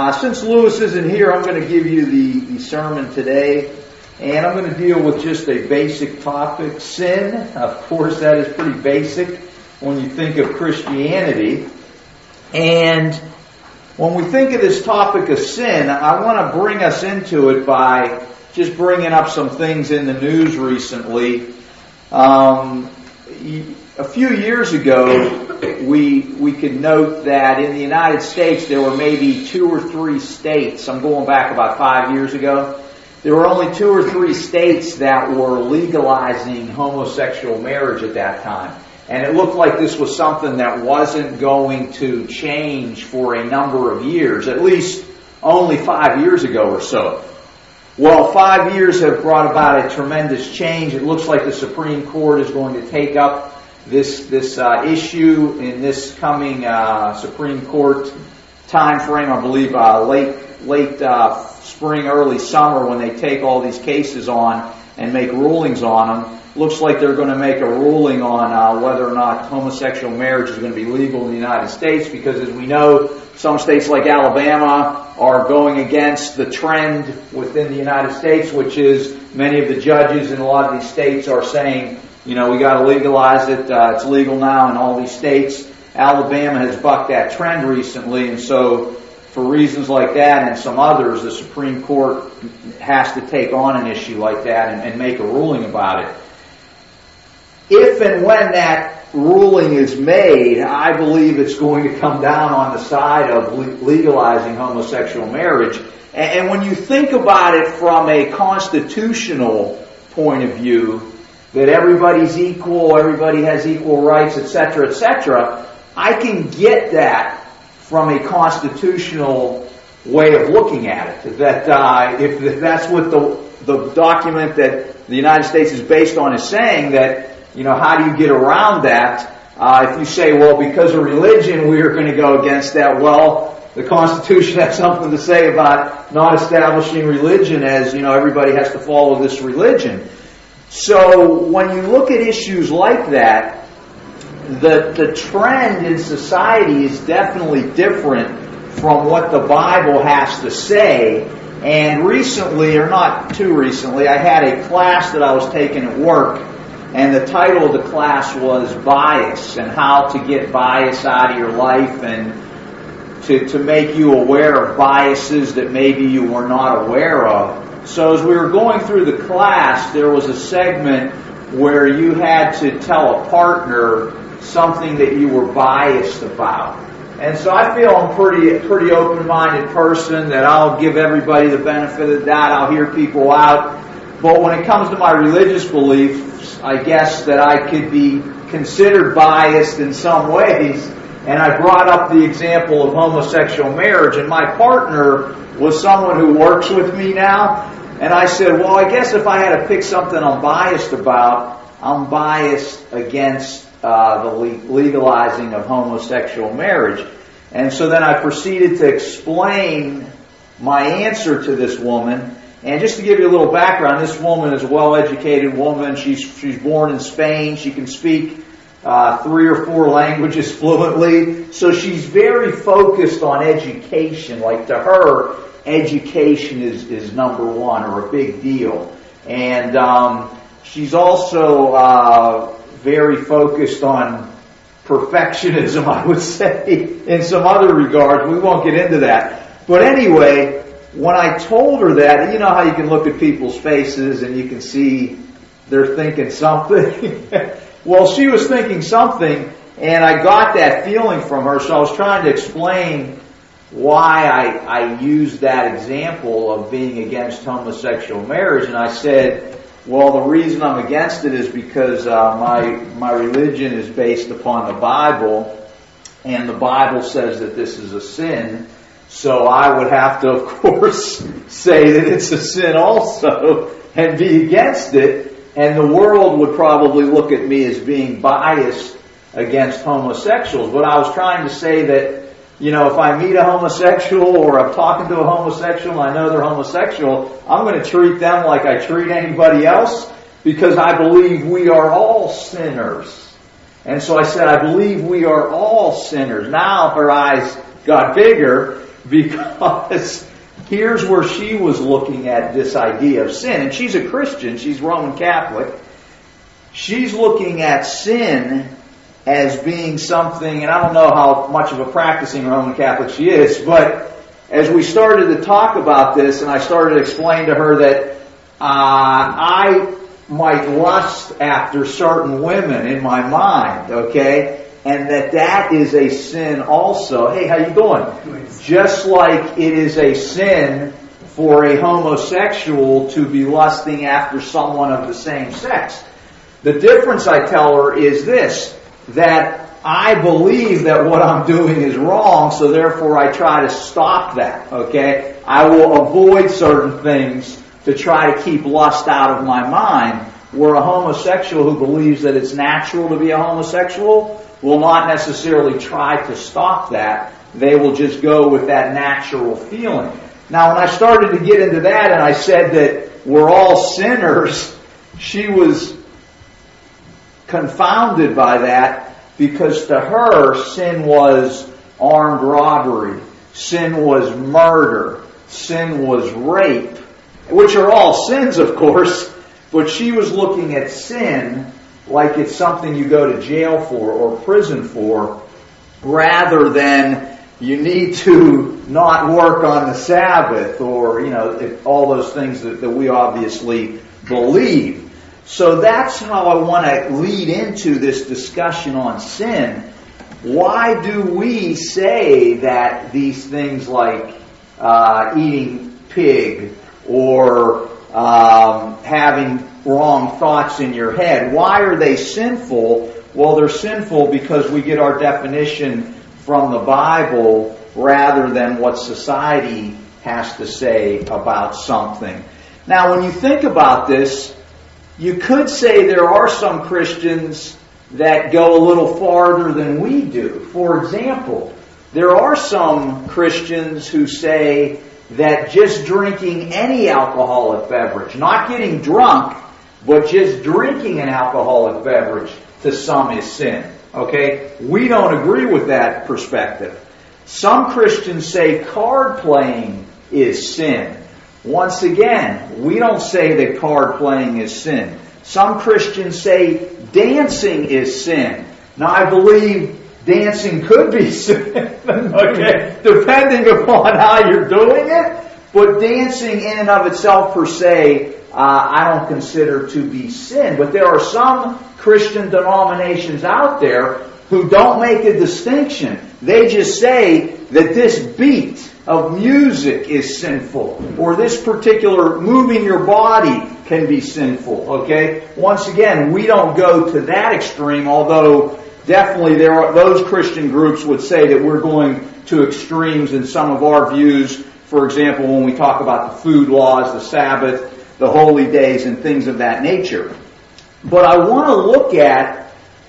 Since Lewis isn't here, I'm going to give you the sermon today, and I'm going to deal with just a basic topic, sin. Of course, that is pretty basic when you think of Christianity. And when we think of this topic of sin, I want to bring us into it by just bringing up some things in the news recently. A few years ago, we could note that in the United States there were maybe 2 or 3 states. I'm going back about 5 years ago. There were only 2 or 3 states that were legalizing homosexual marriage at that time. And it looked like this was something that wasn't going to change for a number of years, at least only 5 years ago or so. Well, 5 years have brought about a tremendous change. It looks like the Supreme Court is going to take up this issue in this coming Supreme Court time frame. I believe late spring, early summer, when they take all these cases on and make rulings on them. Looks like they're going to make a ruling on whether or not homosexual marriage is going to be legal in the United States, because as we know, some states like Alabama are going against the trend within the United States, which is many of the judges in a lot of these states are saying, we got to legalize it. It's legal now in all these states. Alabama has bucked that trend recently, and so for reasons like that and some others, the Supreme Court has to take on an issue like that and make a ruling about it. If and when that ruling is made, I believe it's going to come down on the side of legalizing homosexual marriage. And when you think about it from a constitutional point of view, that everybody's equal, everybody has equal rights, etc., I can get that from a constitutional way of looking at it. That if that's what the document that the United States is based on is saying, that how do you get around that? If you say, well, because of religion, we are going to go against that. Well, the Constitution has something to say about not establishing religion as, everybody has to follow this religion. So when you look at issues like that, the trend in society is definitely different from what the Bible has to say. And recently, or not too recently, I had a class that I was taking at work, and the title of the class was Bias, and how to get bias out of your life, and to make you aware of biases that maybe you were not aware of. So as we were going through the class, there was a segment where you had to tell a partner something that you were biased about. And so I feel I'm pretty open-minded person, that I'll give everybody the benefit of the doubt, I'll hear people out. But when it comes to my religious beliefs, I guess that I could be considered biased in some ways. And I brought up the example of homosexual marriage, and my partner was someone who works with me now. And I said, well, I guess if I had to pick something I'm biased about, I'm biased against the legalizing of homosexual marriage. And so then I proceeded to explain my answer to this woman. And just to give you a little background, this woman is a well-educated woman. She's born in Spain. She can speak 3 or 4 languages fluently. So she's very focused on education. Like, to her, education is number one, or a big deal. And she's also very focused on perfectionism, I would say, in some other regards. We won't get into that. But anyway, when I told her that, you know how you can look at people's faces and you can see they're thinking something? Well, she was thinking something, and I got that feeling from her, so I was trying to explain why I used that example of being against homosexual marriage. And I said, well, the reason I'm against it is because my religion is based upon the Bible, and the Bible says that this is a sin. So I would have to, of course, say that it's a sin also and be against it. And the world would probably look at me as being biased against homosexuals. But I was trying to say that, if I meet a homosexual or I'm talking to a homosexual and I know they're homosexual, I'm going to treat them like I treat anybody else, because I believe we are all sinners. And so I said, I believe we are all sinners. Now her eyes got bigger, Because here's where she was looking at this idea of sin. And she's a Christian. She's Roman Catholic. She's looking at sin as being something, and I don't know how much of a practicing Roman Catholic she is, but as we started to talk about this, and I started to explain to her that I might lust after certain women in my mind, okay? And that is a sin also. Hey, how you doing? Just like it is a sin for a homosexual to be lusting after someone of the same sex. The difference, I tell her, is this, that I believe that what I'm doing is wrong, so therefore I try to stop that, okay? I will avoid certain things to try to keep lust out of my mind, where a homosexual who believes that it's natural to be a homosexual will not necessarily try to stop that. They will just go with that natural feeling. Now, when I started to get into that and I said that we're all sinners, she was confounded by that, because to her, sin was armed robbery, sin was murder, sin was rape, which are all sins, of course, but she was looking at sin like it's something you go to jail for or prison for, rather than you need to not work on the Sabbath, or, all those things that we obviously believe. So that's how I want to lead into this discussion on sin. Why do we say that these things like eating pig or having wrong thoughts in your head, why are they sinful? Well, they're sinful because we get our definition from the Bible rather than what society has to say about something. Now, when you think about this, you could say there are some Christians that go a little farther than we do. For example, there are some Christians who say that just drinking any alcoholic beverage, not getting drunk, but just drinking an alcoholic beverage to some is sin. Okay? We don't agree with that perspective. Some Christians say card playing is sin. Once again, we don't say that card playing is sin. Some Christians say dancing is sin. Now, I believe dancing could be sin, okay, depending upon how you're doing it. But dancing in and of itself per se, I don't consider to be sin. But there are some Christian denominations out there who don't make a distinction. They just say that this beat of music is sinful, or this particular moving your body can be sinful, okay? Once again, we don't go to that extreme, although definitely those Christian groups would say that we're going to extremes in some of our views. For example, when we talk about the food laws, the Sabbath, the holy days, and things of that nature. But I want to look at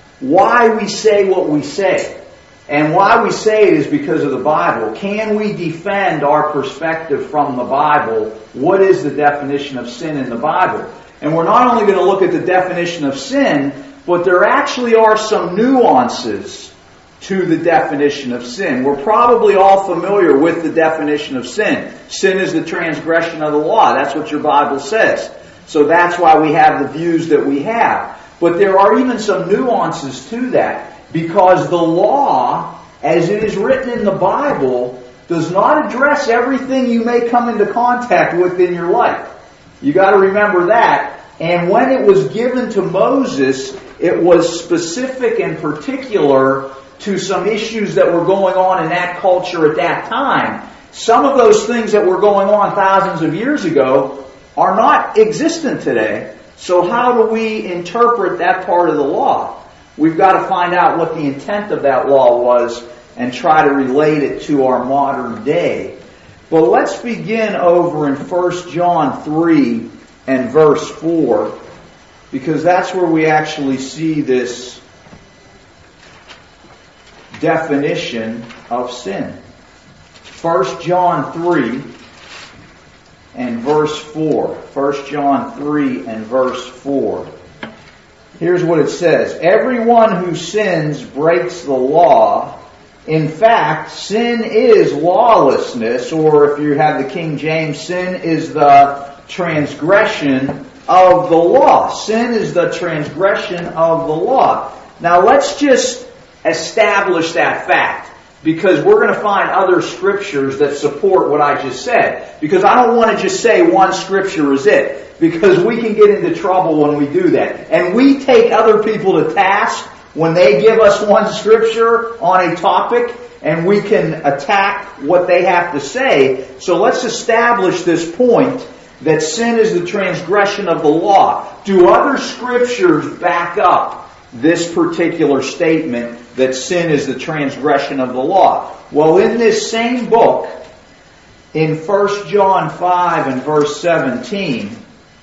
why we say what we say. And why we say it is because of the Bible. Can we defend our perspective from the Bible? What is the definition of sin in the Bible? And we're not only going to look at the definition of sin, but there actually are some nuances to the definition of sin. We're probably all familiar with the definition of sin. Sin is the transgression of the law. That's what your Bible says. So that's why we have the views that we have. But there are even some nuances to that. Because the law, as it is written in the Bible, does not address everything you may come into contact with in your life. You got to remember that. And when it was given to Moses, it was specific and particular to some issues that were going on in that culture at that time. Some of those things that were going on thousands of years ago are not existent today. So how do we interpret that part of the law? We've got to find out what the intent of that law was and try to relate it to our modern day. But let's begin over in 1 John 3 and verse 4, because that's where we actually see this definition of sin. 1 John 3 and verse 4. 1 John 3 and verse 4. Here's what it says. Everyone who sins breaks the law, In fact, sin is lawlessness, or if you have the King James, sin is the transgression of the law. Sin is the transgression of the law. Now let's just establish that fact, because we're going to find other scriptures that support what I just said. Because I don't want to just say one scripture is it, because we can get into trouble when we do that. And we take other people to task when they give us one scripture on a topic, and we can attack what they have to say. So let's establish this point that sin is the transgression of the law. Do other scriptures back up this particular statement that sin is the transgression of the law? Well, in this same book, in 1 John 5 and verse 17,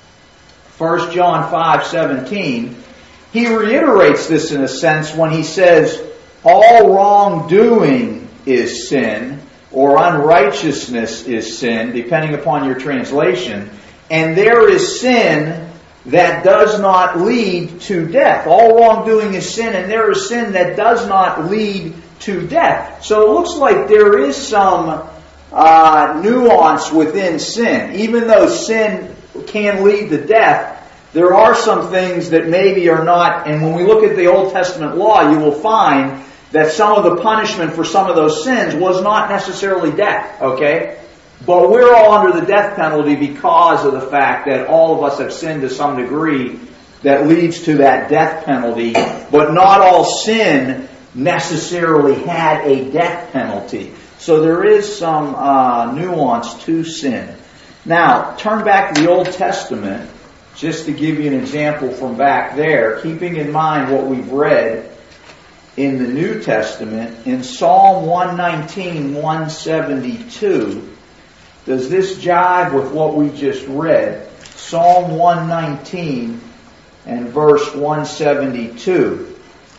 1 John 5:17, he reiterates this in a sense when he says, all wrongdoing is sin, or unrighteousness is sin, depending upon your translation. And there is sin that does not lead to death. All wrongdoing is sin, and there is sin that does not lead to death. So it looks like there is some nuance within sin. Even though sin can lead to death, there are some things that maybe are not, and when we look at the Old Testament law, you will find that some of the punishment for some of those sins was not necessarily death, okay? But we're all under the death penalty because of the fact that all of us have sinned to some degree that leads to that death penalty. But not all sin necessarily had a death penalty. So there is some nuance to sin. Now, turn back to the Old Testament, just to give you an example from back there, keeping in mind what we've read in the New Testament. In Psalm 119, 172, does this jive with what we just read? Psalm 119 and verse 172.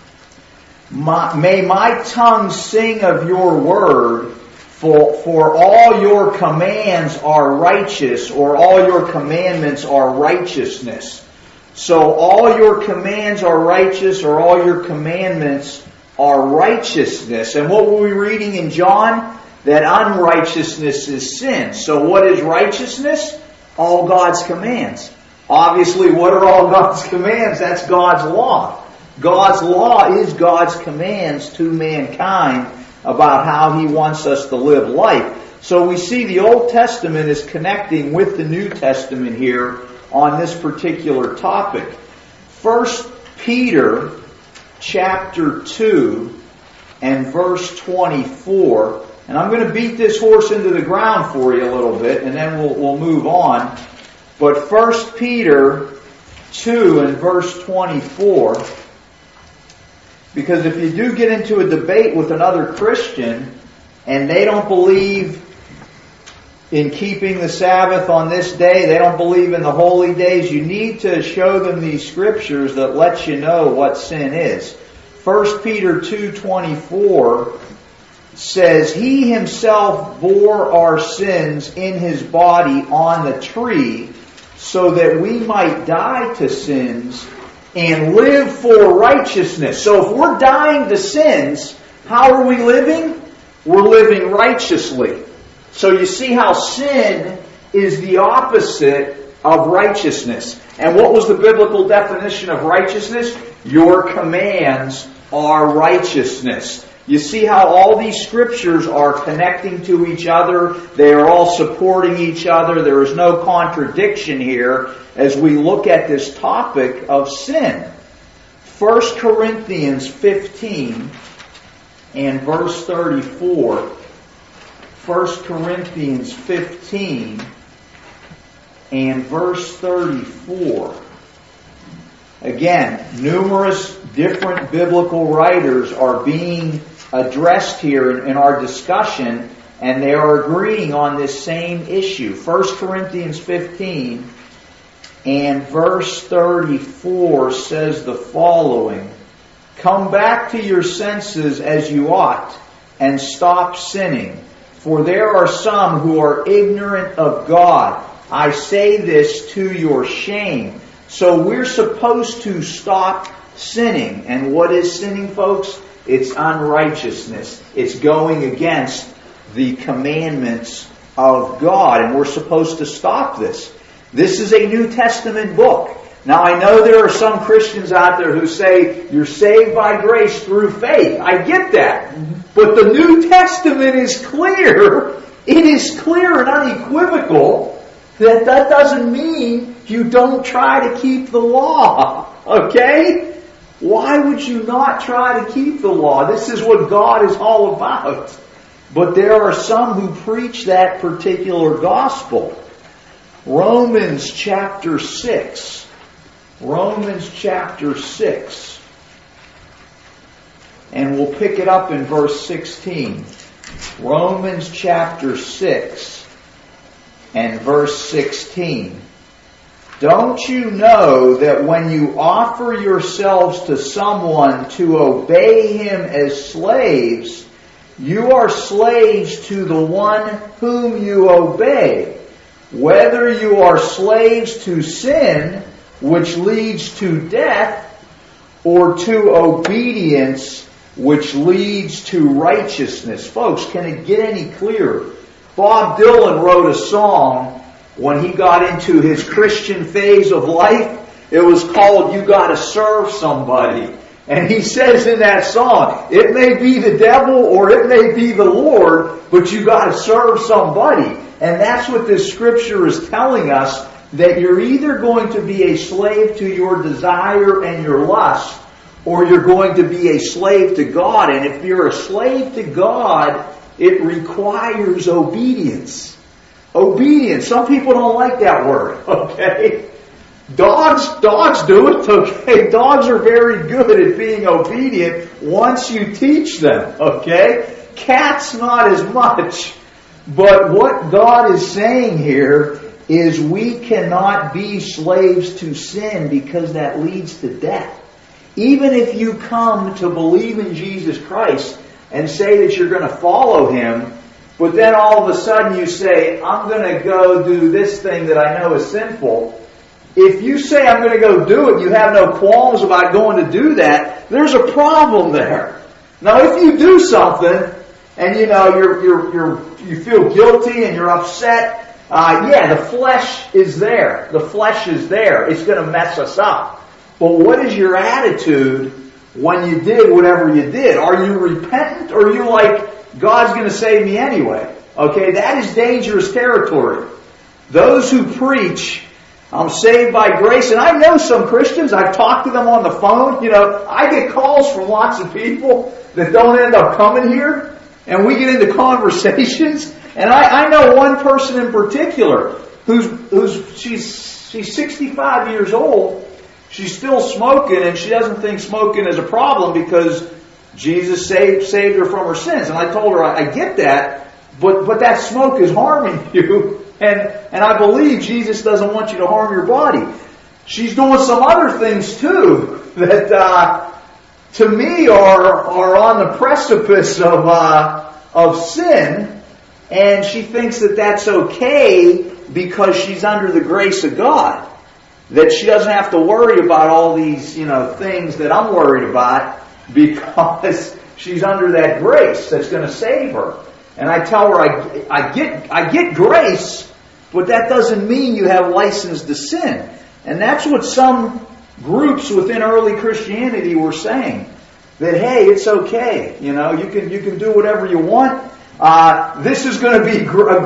May my tongue sing of your word, for all your commands are righteous, or all your commandments are righteousness. So all your commands are righteous, or all your commandments are righteousness. And what were we reading in John? That unrighteousness is sin. So what is righteousness? All God's commands. Obviously, what are all God's commands? That's God's law. God's law is God's commands to mankind about how He wants us to live life. So we see the Old Testament is connecting with the New Testament here on this particular topic. 1 Peter chapter 2 and verse 24. And I'm going to beat this horse into the ground for you a little bit, and then we'll move on. But 1 Peter 2 and verse 24, because if you do get into a debate with another Christian, and they don't believe in keeping the Sabbath on this day, they don't believe in the holy days, you need to show them these scriptures that let you know what sin is. 1 Peter 2:24 says, He Himself bore our sins in His body on the tree, so that we might die to sins and live for righteousness. So if we're dying to sins, how are we living? We're living righteously. So you see how sin is the opposite of righteousness. And what was the biblical definition of righteousness? Your commands are righteousness. You see how all these scriptures are connecting to each other. They are all supporting each other. There is no contradiction here as we look at this topic of sin. 1 Corinthians 15 and verse 34. 1 Corinthians 15 and verse 34. Again, numerous different biblical writers are being addressed here in our discussion, and they are agreeing on this same issue. 1 Corinthians 15 and verse 34 says the following: Come back to your senses as you ought, and stop sinning. For there are some who are ignorant of God. I say this to your shame. So we're supposed to stop sinning. And what is sinning, folks? It's unrighteousness. It's going against the commandments of God. And we're supposed to stop this. This is a New Testament book. Now I know there are some Christians out there who say you're saved by grace through faith. I get that. But the New Testament is clear. It is clear and unequivocal that doesn't mean you don't try to keep the law. Okay? Why would you not try to keep the law? This is what God is all about. But there are some who preach that particular gospel. Romans chapter 6. Romans chapter 6. And we'll pick it up in verse 16. Romans chapter 6 and verse 16. Don't you know that when you offer yourselves to someone to obey him as slaves, you are slaves to the one whom you obey, whether you are slaves to sin, which leads to death, or to obedience, which leads to righteousness. Folks, can it get any clearer? Bob Dylan wrote a song when he got into his Christian phase of life. It was called You Gotta Serve Somebody. And he says in that song, it may be the devil or it may be the Lord, but you gotta serve somebody. And that's what this scripture is telling us, that you're either going to be a slave to your desire and your lust, or you're going to be a slave to God. And if you're a slave to God, it requires obedience. Obedience. Some people don't like that word, okay? Dogs do it, okay? Dogs are very good at being obedient once you teach them, okay? Cats not as much. But what God is saying here is we cannot be slaves to sin because that leads to death. Even if you come to believe in Jesus Christ and say that you're going to follow Him, but then all of a sudden you say, I'm going to go do this thing that I know is sinful. If you say I'm going to go do it, you have no qualms about going to do that, there's a problem there. Now if you do something and you feel guilty and you're upset, the flesh is there. The flesh is there. It's going to mess us up. But what is your attitude when you did whatever you did? Are you repentant, or are you like, God's going to save me anyway? Okay, that is dangerous territory. Those who preach, I'm saved by grace, and I know some Christians, I've talked to them on the phone, I get calls from lots of people that don't end up coming here, and we get into conversations, and I know one person in particular she's 65 years old. She's still smoking, and she doesn't think smoking is a problem because Jesus saved her from her sins. And I told her, I get that, but that smoke is harming you, and I believe Jesus doesn't want you to harm your body. She's doing some other things too that to me are on the precipice of sin, and she thinks that that's okay because she's under the grace of God. That she doesn't have to worry about all these, things that I'm worried about because she's under that grace that's going to save her. And I tell her, I get grace, but that doesn't mean you have license to sin. And that's what some groups within early Christianity were saying. That, hey, it's okay. You can do whatever you want. This is going to be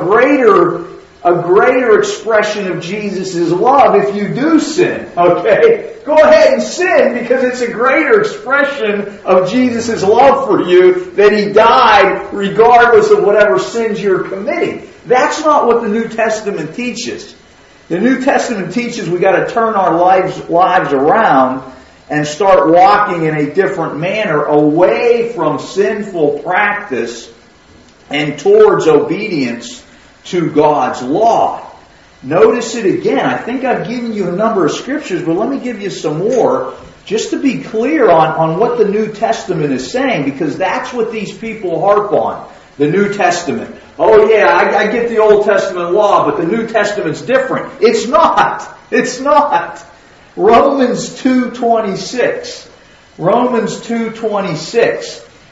a greater expression of Jesus' love if you do sin. Okay? Go ahead and sin because it's a greater expression of Jesus' love for you that He died regardless of whatever sins you're committing. That's not what the New Testament teaches. The New Testament teaches we got to turn our lives around and start walking in a different manner away from sinful practice and towards obedience to God's law. Notice it again. I think I've given you a number of scriptures, but let me give you some more just to be clear on what the New Testament is saying, because that's what these people harp on. The New Testament. Oh yeah, I get the Old Testament law, but the New Testament's different. It's not. It's not. Romans 2:26. Romans 2:26.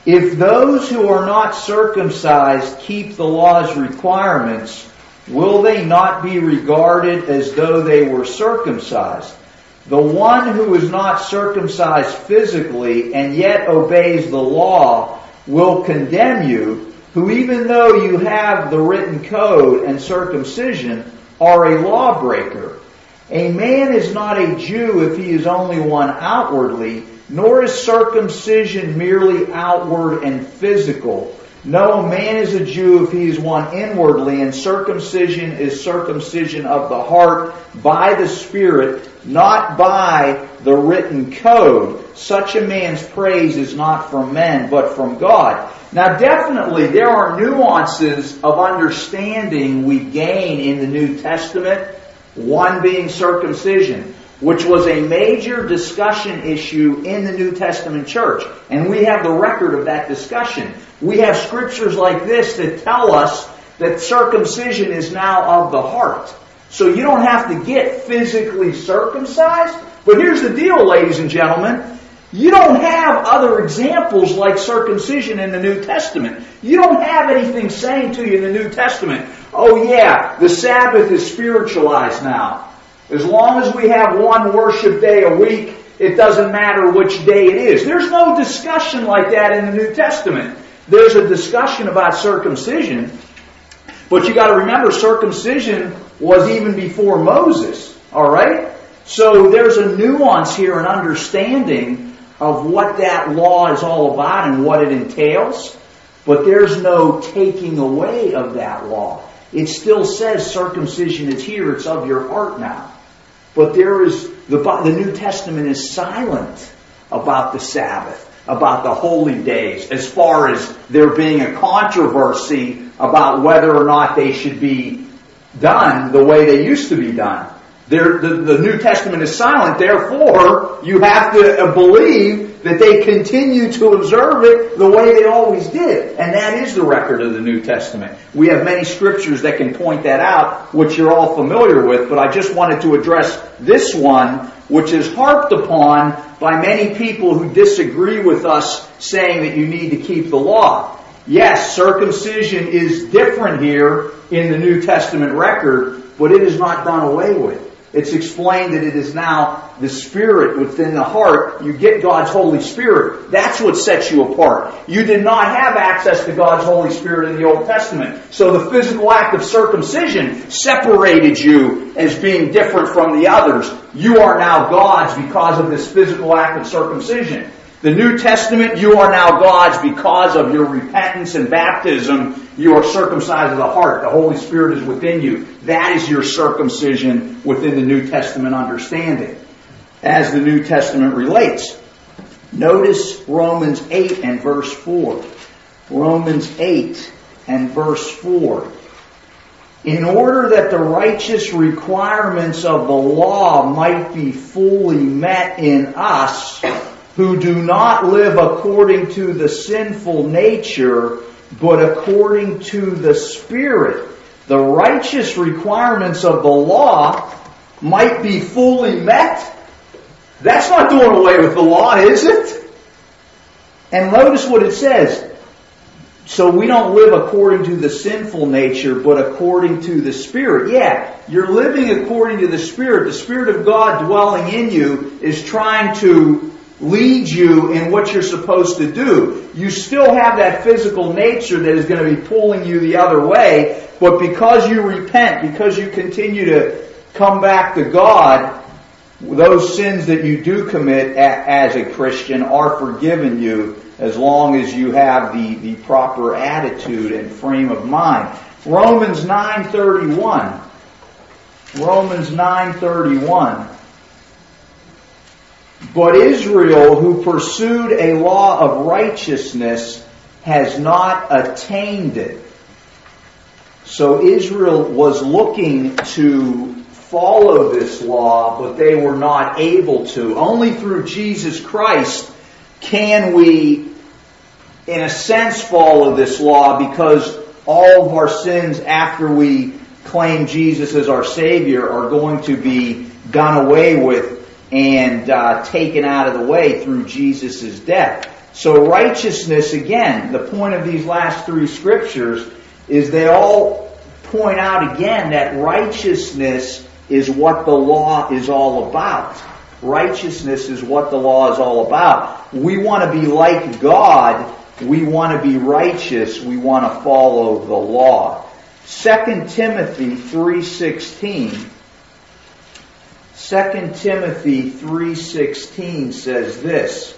If those who are not circumcised keep the law's requirements, will they not be regarded as though they were circumcised? The one who is not circumcised physically and yet obeys the law will condemn you, who even though you have the written code and circumcision, are a lawbreaker. A man is not a Jew if he is only one outwardly, nor is circumcision merely outward and physical. No, a man is a Jew if he is one inwardly, and circumcision is circumcision of the heart by the Spirit, not by the written code. Such a man's praise is not from men, but from God. Now definitely there are nuances of understanding we gain in the New Testament, one being circumcision, which was a major discussion issue in the New Testament church. And we have the record of that discussion. We have scriptures like this that tell us that circumcision is now of the heart. So you don't have to get physically circumcised. But here's the deal, ladies and gentlemen. You don't have other examples like circumcision in the New Testament. You don't have anything saying to you in the New Testament, oh yeah, the Sabbath is spiritualized now. As long as we have one worship day a week, it doesn't matter which day it is. There's no discussion like that in the New Testament. There's a discussion about circumcision, but you got to remember circumcision was even before Moses. All right? So there's a nuance here, an understanding of what that law is all about and what it entails, but there's no taking away of that law. It still says circumcision is here, it's of your heart now. But there is the New Testament is silent about the Sabbath, about the holy days, as far as there being a controversy about whether or not they should be done the way they used to be done. The New Testament is silent, therefore you have to believe that they continue to observe it the way they always did. And that is the record of the New Testament. We have many scriptures that can point that out, which you're all familiar with, but I just wanted to address this one, which is harped upon by many people who disagree with us, saying that you need to keep the law. Yes, circumcision is different here in the New Testament record, but it is not done away with. It's explained that it is now the Spirit within the heart. You get God's Holy Spirit. That's what sets you apart. You did not have access to God's Holy Spirit in the Old Testament. So the physical act of circumcision separated you as being different from the others. You are now God's because of this physical act of circumcision. The New Testament, you are now God's because of your repentance and baptism. You are circumcised of the heart. The Holy Spirit is within you. That is your circumcision within the New Testament understanding, as the New Testament relates. Notice Romans 8 and verse 4. Romans 8 and verse 4. In order that the righteous requirements of the law might be fully met in us, who do not live according to the sinful nature, but according to the Spirit. The righteous requirements of the law might be fully met. That's not doing away with the law, is it? And notice what it says. So we don't live according to the sinful nature, but according to the Spirit. Yeah, you're living according to the Spirit. The Spirit of God dwelling in you is trying to lead you in what you're supposed to do. You still have that physical nature that is going to be pulling you the other way, but because you repent, because you continue to come back to God, those sins that you do commit as a Christian are forgiven you as long as you have the proper attitude and frame of mind. Romans 9:31. Romans 9:31. But Israel, who pursued a law of righteousness, has not attained it. So Israel was looking to follow this law, but they were not able to. Only through Jesus Christ can we, in a sense, follow this law, because all of our sins after we claim Jesus as our Savior are going to be done away with and taken out of the way through Jesus' death. So righteousness, again, the point of these last three scriptures is they all point out again that righteousness is what the law is all about. Righteousness is what the law is all about. We want to be like God. We want to be righteous. We want to follow the law. 2 Timothy 3:16. 2 Timothy 3:16 says this.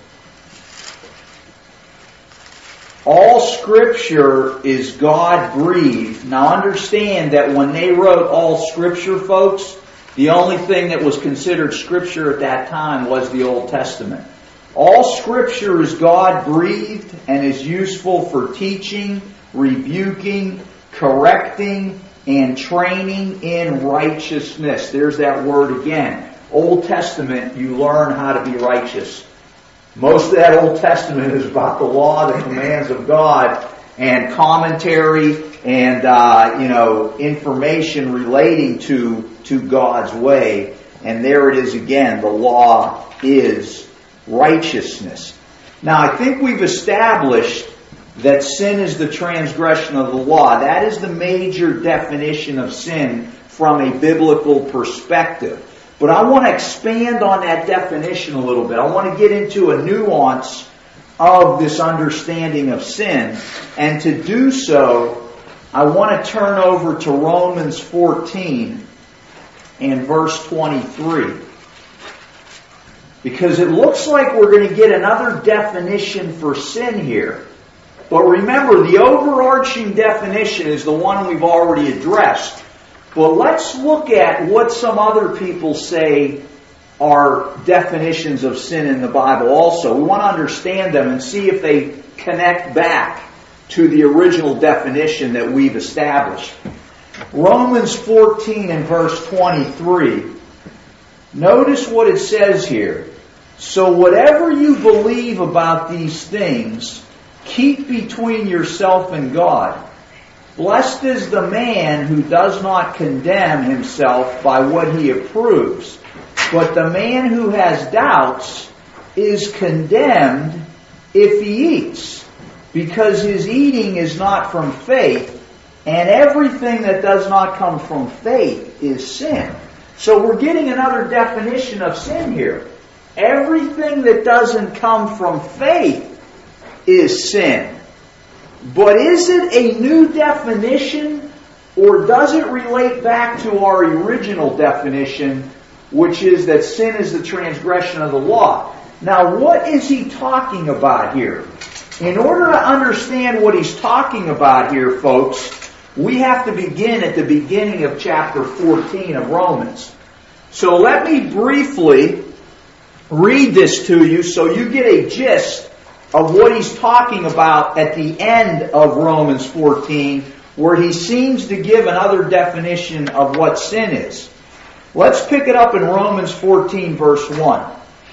All Scripture is God-breathed. Now understand that when they wrote all Scripture, folks, the only thing that was considered Scripture at that time was the Old Testament. All Scripture is God-breathed and is useful for teaching, rebuking, correcting, and training in righteousness. There's that word again. Old Testament, you learn how to be righteous. Most of that Old Testament is about the law, the commands of God, and commentary and information relating to God's way. And there it is again. The law is righteousness. Now, I think we've established that sin is the transgression of the law. That is the major definition of sin from a biblical perspective. But I want to expand on that definition a little bit. I want to get into a nuance of this understanding of sin. And to do so, I want to turn over to Romans 14 and verse 23. Because it looks like we're going to get another definition for sin here. But remember, the overarching definition is the one we've already addressed. But let's look at what some other people say are definitions of sin in the Bible also. We want to understand them and see if they connect back to the original definition that we've established. Romans 14 and verse 23. Notice what it says here. So whatever you believe about these things, keep between yourself and God. Blessed is the man who does not condemn himself by what he approves. But the man who has doubts is condemned if he eats, because his eating is not from faith, and everything that does not come from faith is sin. So we're getting another definition of sin here. Everything that doesn't come from faith is sin. But is it a new definition, or does it relate back to our original definition, which is that sin is the transgression of the law? Now, what is he talking about here? In order to understand what he's talking about here, folks, we have to begin at the beginning of chapter 14 of Romans. So let me briefly read this to you so you get a gist of what he's talking about at the end of Romans 14, where he seems to give another definition of what sin is. Let's pick it up in Romans 14 verse 1.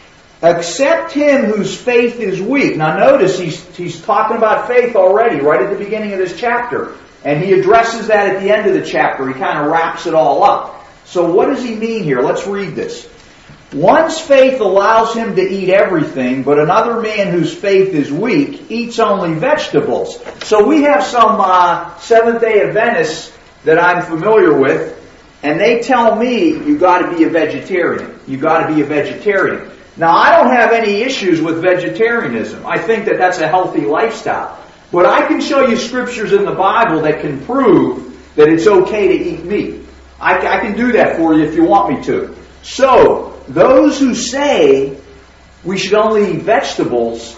Except him whose faith is weak. Now notice he's talking about faith already, right at the beginning of this chapter. And he addresses that at the end of the chapter. He kind of wraps it all up. So what does he mean here? Let's read this. One's faith allows him to eat everything, but another man whose faith is weak eats only vegetables. So we have some Seventh-day Adventists that I'm familiar with, and they tell me you got to be a vegetarian. You got to be a vegetarian. Now, I don't have any issues with vegetarianism. I think that that's a healthy lifestyle. But I can show you scriptures in the Bible that can prove that it's okay to eat meat. I can do that for you if you want me to. So, those who say we should only eat vegetables,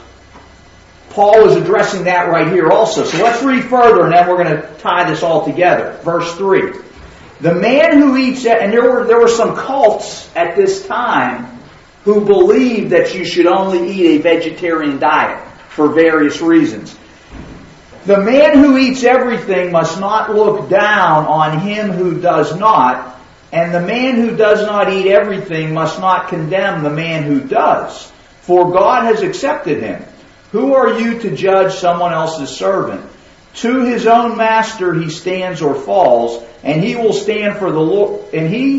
Paul is addressing that right here also. So let's read further and then we're going to tie this all together. Verse 3. The man who eats, and there were some cults at this time who believed that you should only eat a vegetarian diet for various reasons. The man who eats everything must not look down on him who does not, and the man who does not eat everything must not condemn the man who does, for God has accepted him. Who are you to judge someone else's servant? To his own master he stands or falls, and he will stand for the Lord,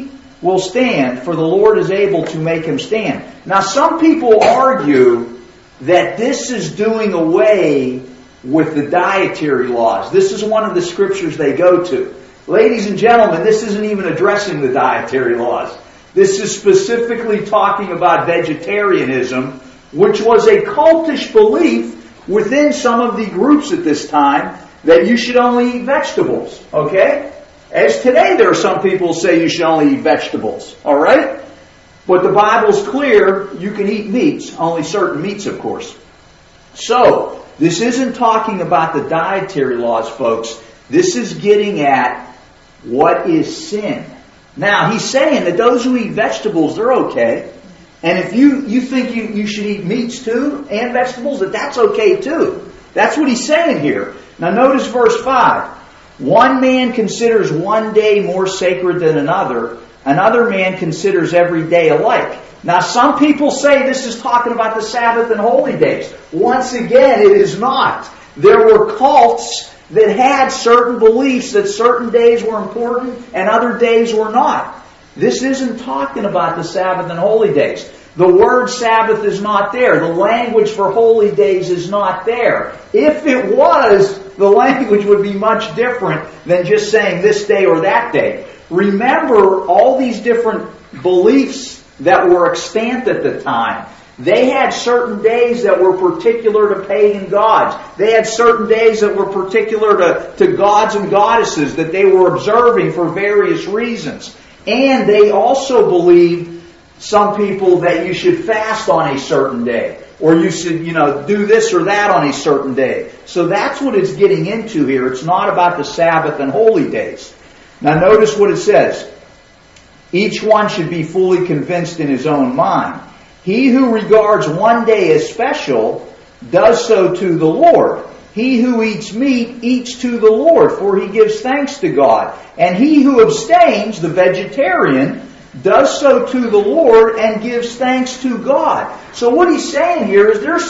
for the Lord is able to make him stand. Now some people argue that this is doing away with the dietary laws. This is one of the scriptures they go to. Ladies and gentlemen, this isn't even addressing the dietary laws. This is specifically talking about vegetarianism, which was a cultish belief within some of the groups at this time that you should only eat vegetables. Okay? As today there are some people who say you should only eat vegetables. Alright? But the Bible's clear, you can eat meats, only certain meats of course. So, this isn't talking about the dietary laws, folks. This is getting at what is sin. Now, he's saying that those who eat vegetables, they're okay. And if you think you should eat meats too, and vegetables, that's okay too. That's what he's saying here. Now notice verse 5. One man considers one day more sacred than another. Another man considers every day alike. Now some people say this is talking about the Sabbath and holy days. Once again, it is not. There were cults that had certain beliefs that certain days were important and other days were not. This isn't talking about the Sabbath and holy days. The word Sabbath is not there. The language for holy days is not there. If it was, the language would be much different than just saying this day or that day. Remember all these different beliefs that were extant at the time. They had certain days that were particular to pagan gods. They had certain days that were particular to gods and goddesses that they were observing for various reasons. And they also believed, some people, that you should fast on a certain day. Or you should, do this or that on a certain day. So that's what it's getting into here. It's not about the Sabbath and holy days. Now notice what it says. Each one should be fully convinced in his own mind. He who regards one day as special does so to the Lord. He who eats meat eats to the Lord, for he gives thanks to God. And he who abstains, the vegetarian, does so to the Lord and gives thanks to God. So what he's saying here is there's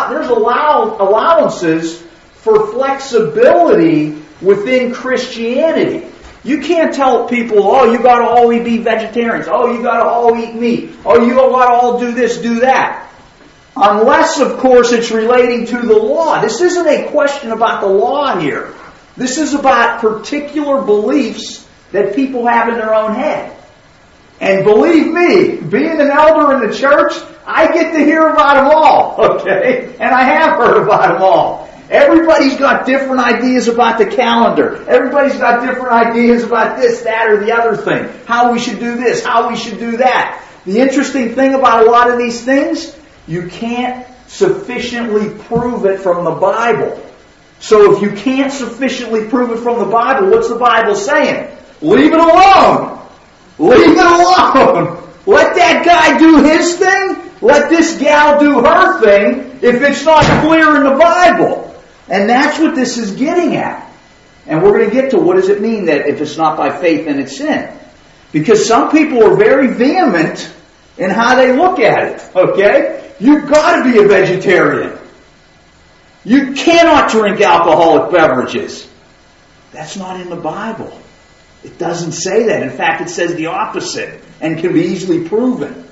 allowances for flexibility within Christianity. You can't tell people, you gotta all be vegetarians. You gotta all eat meat. You gotta all do this, do that. Unless, of course, it's relating to the law. This isn't a question about the law here. This is about particular beliefs that people have in their own head. And believe me, being an elder in the church, I get to hear about them all, okay? And I have heard about them all. Everybody's got different ideas about the calendar. Everybody's got different ideas about this, that, or the other thing. How we should do this, how we should do that. The interesting thing about a lot of these things, you can't sufficiently prove it from the Bible. So if you can't sufficiently prove it from the Bible, what's the Bible saying? Leave it alone! Leave it alone! Let that guy do his thing. Let this gal do her thing if it's not clear in the Bible. And that's what this is getting at. And we're going to get to what does it mean that if it's not by faith then it's sin. Because some people are very vehement in how they look at it. Okay? You've got to be a vegetarian. You cannot drink alcoholic beverages. That's not in the Bible. It doesn't say that. In fact, it says the opposite and can be easily proven.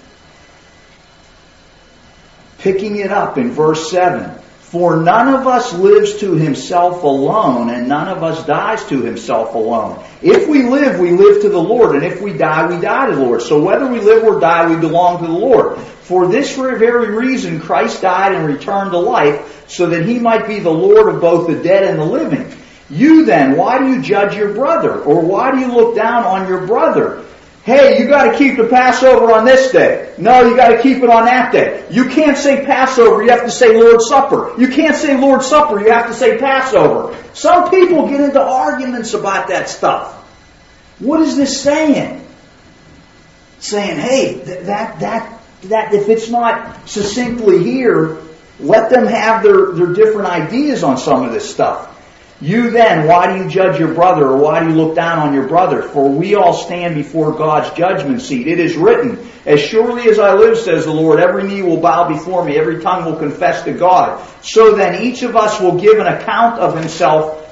Picking it up in verse 7. For none of us lives to himself alone, and none of us dies to himself alone. If we live to the Lord, and if we die to the Lord. So whether we live or die, we belong to the Lord. For this very reason, Christ died and returned to life, so that he might be the Lord of both the dead and the living. You then, why do you judge your brother? Or why do you look down on your brother? Hey, you got to keep the Passover on this day. No, you got to keep it on that day. You can't say Passover, you have to say Lord's Supper. You can't say Lord's Supper, you have to say Passover. Some people get into arguments about that stuff. What is this saying? Saying, hey, that if it's not succinctly here, let them have their different ideas on some of this stuff. You then, why do you judge your brother, or why do you look down on your brother? For we all stand before God's judgment seat. It is written, as surely as I live, says the Lord, every knee will bow before me, every tongue will confess to God. So then each of us will give an account of himself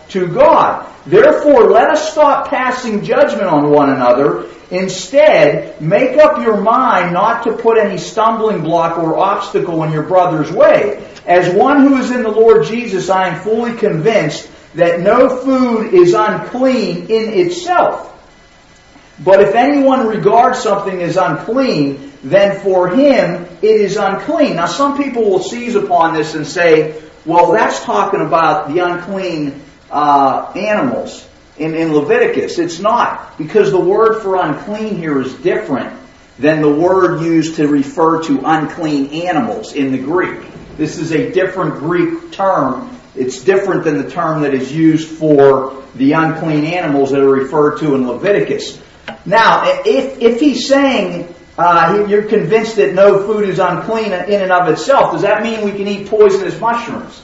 to God. Therefore, let us stop passing judgment on one another. Instead, make up your mind not to put any stumbling block or obstacle in your brother's way. As one who is in the Lord Jesus, I am fully convinced that no food is unclean in itself. But if anyone regards something as unclean, then for him it is unclean. Now some people will seize upon this and say, well, that's talking about the unclean animals in Leviticus. It's not, because the word for unclean here is different than the word used to refer to unclean animals in the Greek. This is a different Greek term. It's different than the term that is used for the unclean animals that are referred to in Leviticus. Now, if he's saying you're convinced that no food is unclean in and of itself, does that mean we can eat poisonous mushrooms?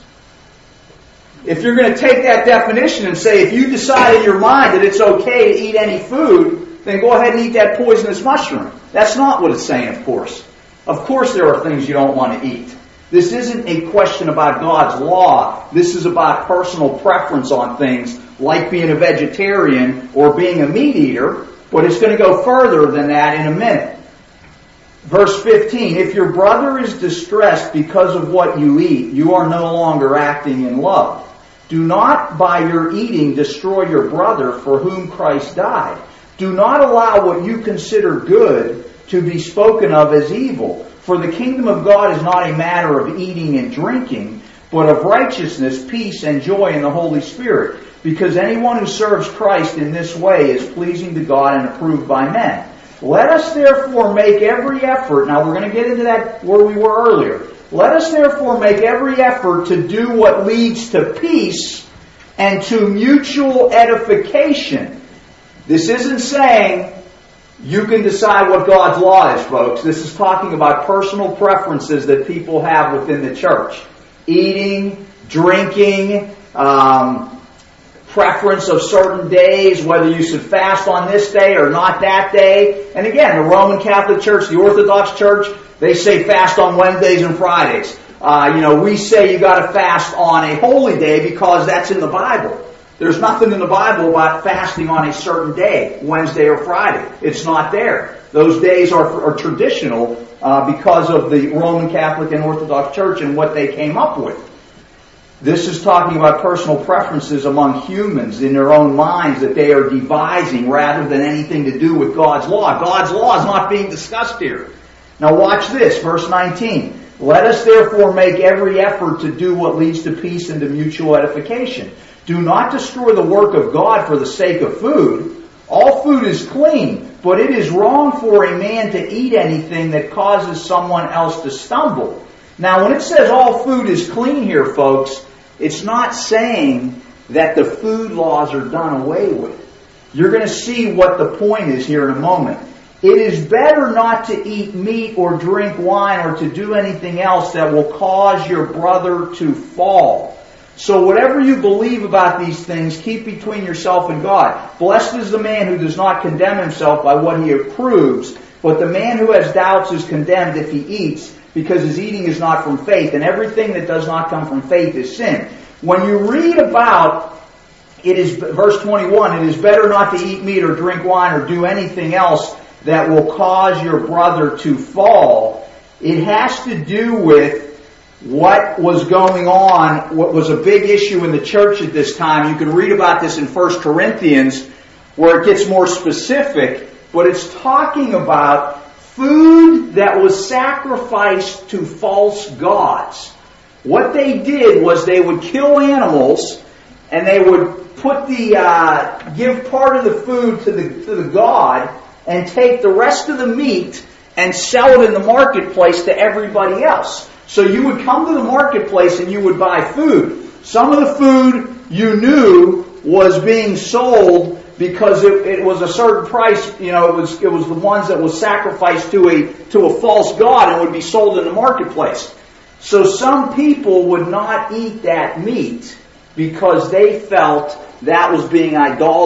If you're going to take that definition and say if you decide in your mind that it's okay to eat any food, then go ahead and eat that poisonous mushroom. That's not what it's saying, of course. Of course there are things you don't want to eat. This isn't a question about God's law. This is about personal preference on things, like being a vegetarian or being a meat eater. But it's going to go further than that in a minute. Verse 15, if your brother is distressed because of what you eat, you are no longer acting in love. Do not by your eating destroy your brother for whom Christ died. Do not allow what you consider good to be spoken of as evil. For the kingdom of God is not a matter of eating and drinking, but of righteousness, peace, and joy in the Holy Spirit. Because anyone who serves Christ in this way is pleasing to God and approved by men. Let us therefore make every effort. Now we're going to get into that where we were earlier. Let us therefore make every effort to do what leads to peace and to mutual edification. This isn't saying you can decide what God's law is, folks. This is talking about personal preferences that people have within the church. Eating, drinking, preference of certain days, whether you should fast on this day or not that day. And again, the Roman Catholic Church, the Orthodox Church, they say fast on Wednesdays and Fridays. We say you got to fast on a holy day because that's in the Bible. There's nothing in the Bible about fasting on a certain day, Wednesday or Friday. It's not there. Those days are traditional because of the Roman Catholic and Orthodox Church and what they came up with. This is talking about personal preferences among humans in their own minds that they are devising rather than anything to do with God's law. God's law is not being discussed here. Now watch this, verse 19. Let us therefore make every effort to do what leads to peace and to mutual edification. Do not destroy the work of God for the sake of food. All food is clean, but it is wrong for a man to eat anything that causes someone else to stumble. Now, when it says all food is clean here, folks, it's not saying that the food laws are done away with. You're going to see what the point is here in a moment. It is better not to eat meat or drink wine or to do anything else that will cause your brother to fall. So whatever you believe about these things, keep between yourself and God. Blessed is the man who does not condemn himself by what he approves, but the man who has doubts is condemned if he eats, because his eating is not from faith, and everything that does not come from faith is sin. When you read about, it is verse 21, it is better not to eat meat or drink wine or do anything else that will cause your brother to fall. It has to do with what was going on, what was a big issue in the church at this time. You can read about this in 1 Corinthians, where it gets more specific, but it's talking about food that was sacrificed to false gods. What they did was they would kill animals, and they would put give part of the food to the god, and take the rest of the meat and sell it in the marketplace to everybody else. So you would come to the marketplace and you would buy food. Some of the food you knew was being sold because it was a certain price. It was the ones that was sacrificed to a false god and would be sold in the marketplace. So some people would not eat that meat because they felt that was being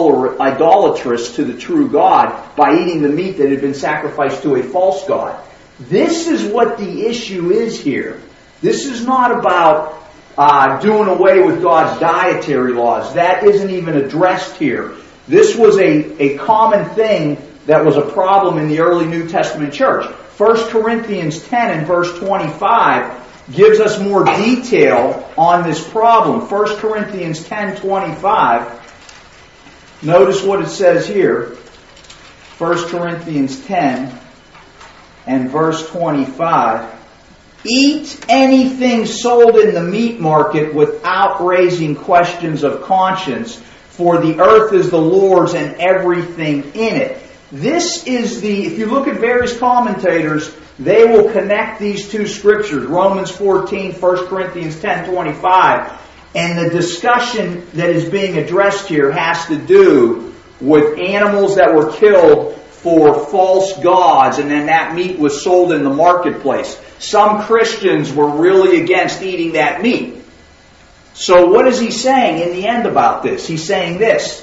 idolatrous to the true God by eating the meat that had been sacrificed to a false god. This is what the issue is here. This is not about doing away with God's dietary laws. That isn't even addressed here. This was a common thing that was a problem in the early New Testament church. 1 Corinthians 10 and verse 25 gives us more detail on this problem. 1 Corinthians 10:25. Notice what it says here. 1 Corinthians 10 and verse 25. Eat anything sold in the meat market without raising questions of conscience, for the earth is the Lord's and everything in it. This is if you look at various commentators, they will connect these two scriptures, Romans 14, 1 Corinthians 10:25, and the discussion that is being addressed here has to do with animals that were killed for false gods, and then that meat was sold in the marketplace. Some Christians were really against eating that meat. So what is he saying in the end about this? He's saying this: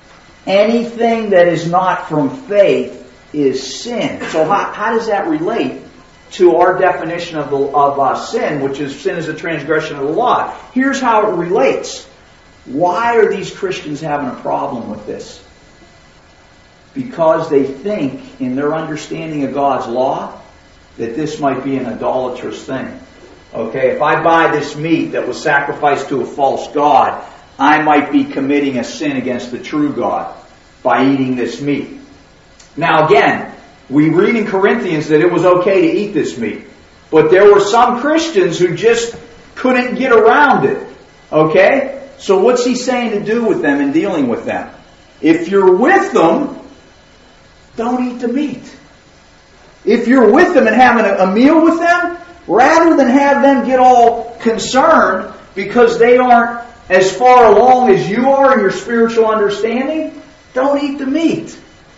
anything that is not from faith is sin. So how does that relate to our definition of sin, which is sin is a transgression of the law? Here's how it relates. Why are these Christians having a problem with this? Because they think, in their understanding of God's law, that this might be an idolatrous thing. Okay, if I buy this meat that was sacrificed to a false god, I might be committing a sin against the true God by eating this meat. Now again, we read in Corinthians that it was okay to eat this meat. But there were some Christians who just couldn't get around it. Okay? So what's he saying to do with them and dealing with them? If you're with them, don't eat the meat. If you're with them and having a meal with them, rather than have them get all concerned because they aren't as far along as you are in your spiritual understanding, don't eat the meat.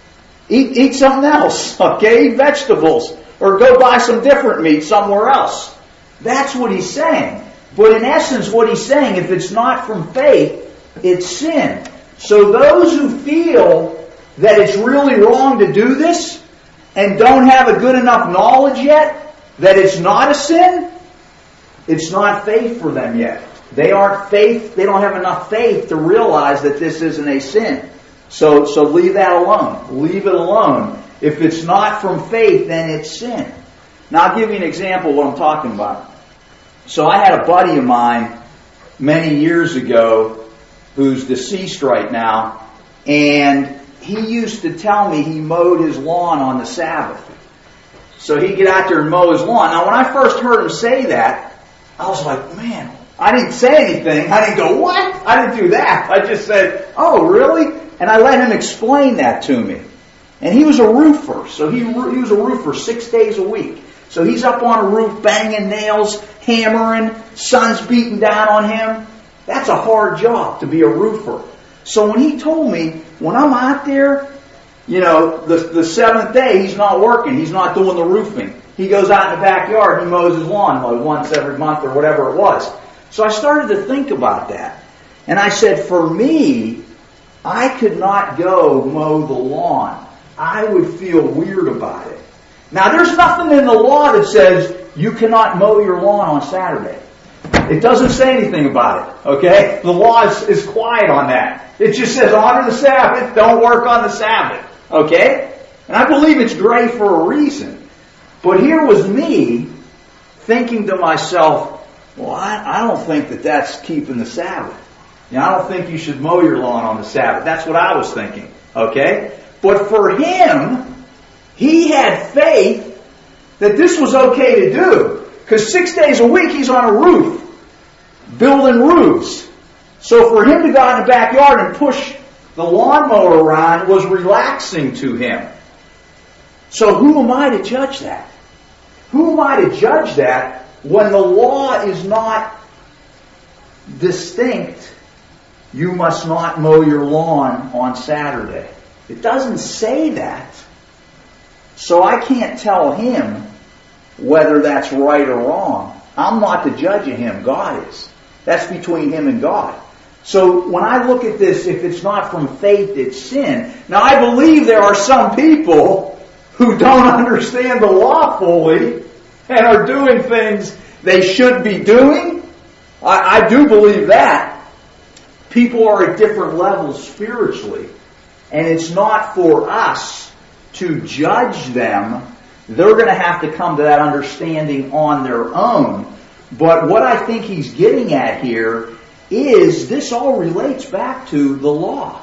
Eat something else, okay? Eat vegetables. Or go buy some different meat somewhere else. That's what he's saying. But in essence, what he's saying, if it's not from faith, it's sin. So those who feel that it's really wrong to do this and don't have a good enough knowledge yet that it's not a sin, it's not faith for them yet. They don't have enough faith to realize that this isn't a sin. So leave that alone. Leave it alone. If it's not from faith, then it's sin. Now I'll give you an example of what I'm talking about. So I had a buddy of mine many years ago who's deceased right now, and he used to tell me he mowed his lawn on the Sabbath. So he'd get out there and mow his lawn. Now when I first heard him say that, I was like, man, I didn't say anything. I didn't go, what? I didn't do that. I just said, oh, really? And I let him explain that to me. And he was a roofer. So he was a roofer 6 days a week. So he's up on a roof banging nails, hammering, sun's beating down on him. That's a hard job to be a roofer. So when he told me, when I'm out there, the seventh day, he's not working. He's not doing the roofing. He goes out in the backyard, he mows his lawn like once every month or whatever it was. So I started to think about that. And I said, for me, I could not go mow the lawn. I would feel weird about it. Now, there's nothing in the law that says you cannot mow your lawn on Saturday. It doesn't say anything about it, okay? The law is quiet on that. It just says honor the Sabbath, don't work on the Sabbath, okay? And I believe it's gray for a reason. But here was me thinking to myself, well, I don't think that that's keeping the Sabbath. I don't think you should mow your lawn on the Sabbath. That's what I was thinking, okay? But for him, he had faith that this was okay to do. Because 6 days a week he's on a roof, building roofs. So for him to go out in the backyard and push the lawnmower around was relaxing to him. So who am I to judge that? Who am I to judge that when the law is not distinct? You must not mow your lawn on Saturday. It doesn't say that. So I can't tell him whether that's right or wrong. I'm not the judge of him. God is. That's between him and God. So when I look at this, if it's not from faith, it's sin. Now I believe there are some people who don't understand the law fully and are doing things they should be doing. I do believe that. People are at different levels spiritually, and it's not for us to judge them. They're going to have to come to that understanding on their own. But what I think he's getting at here is this all relates back to the law.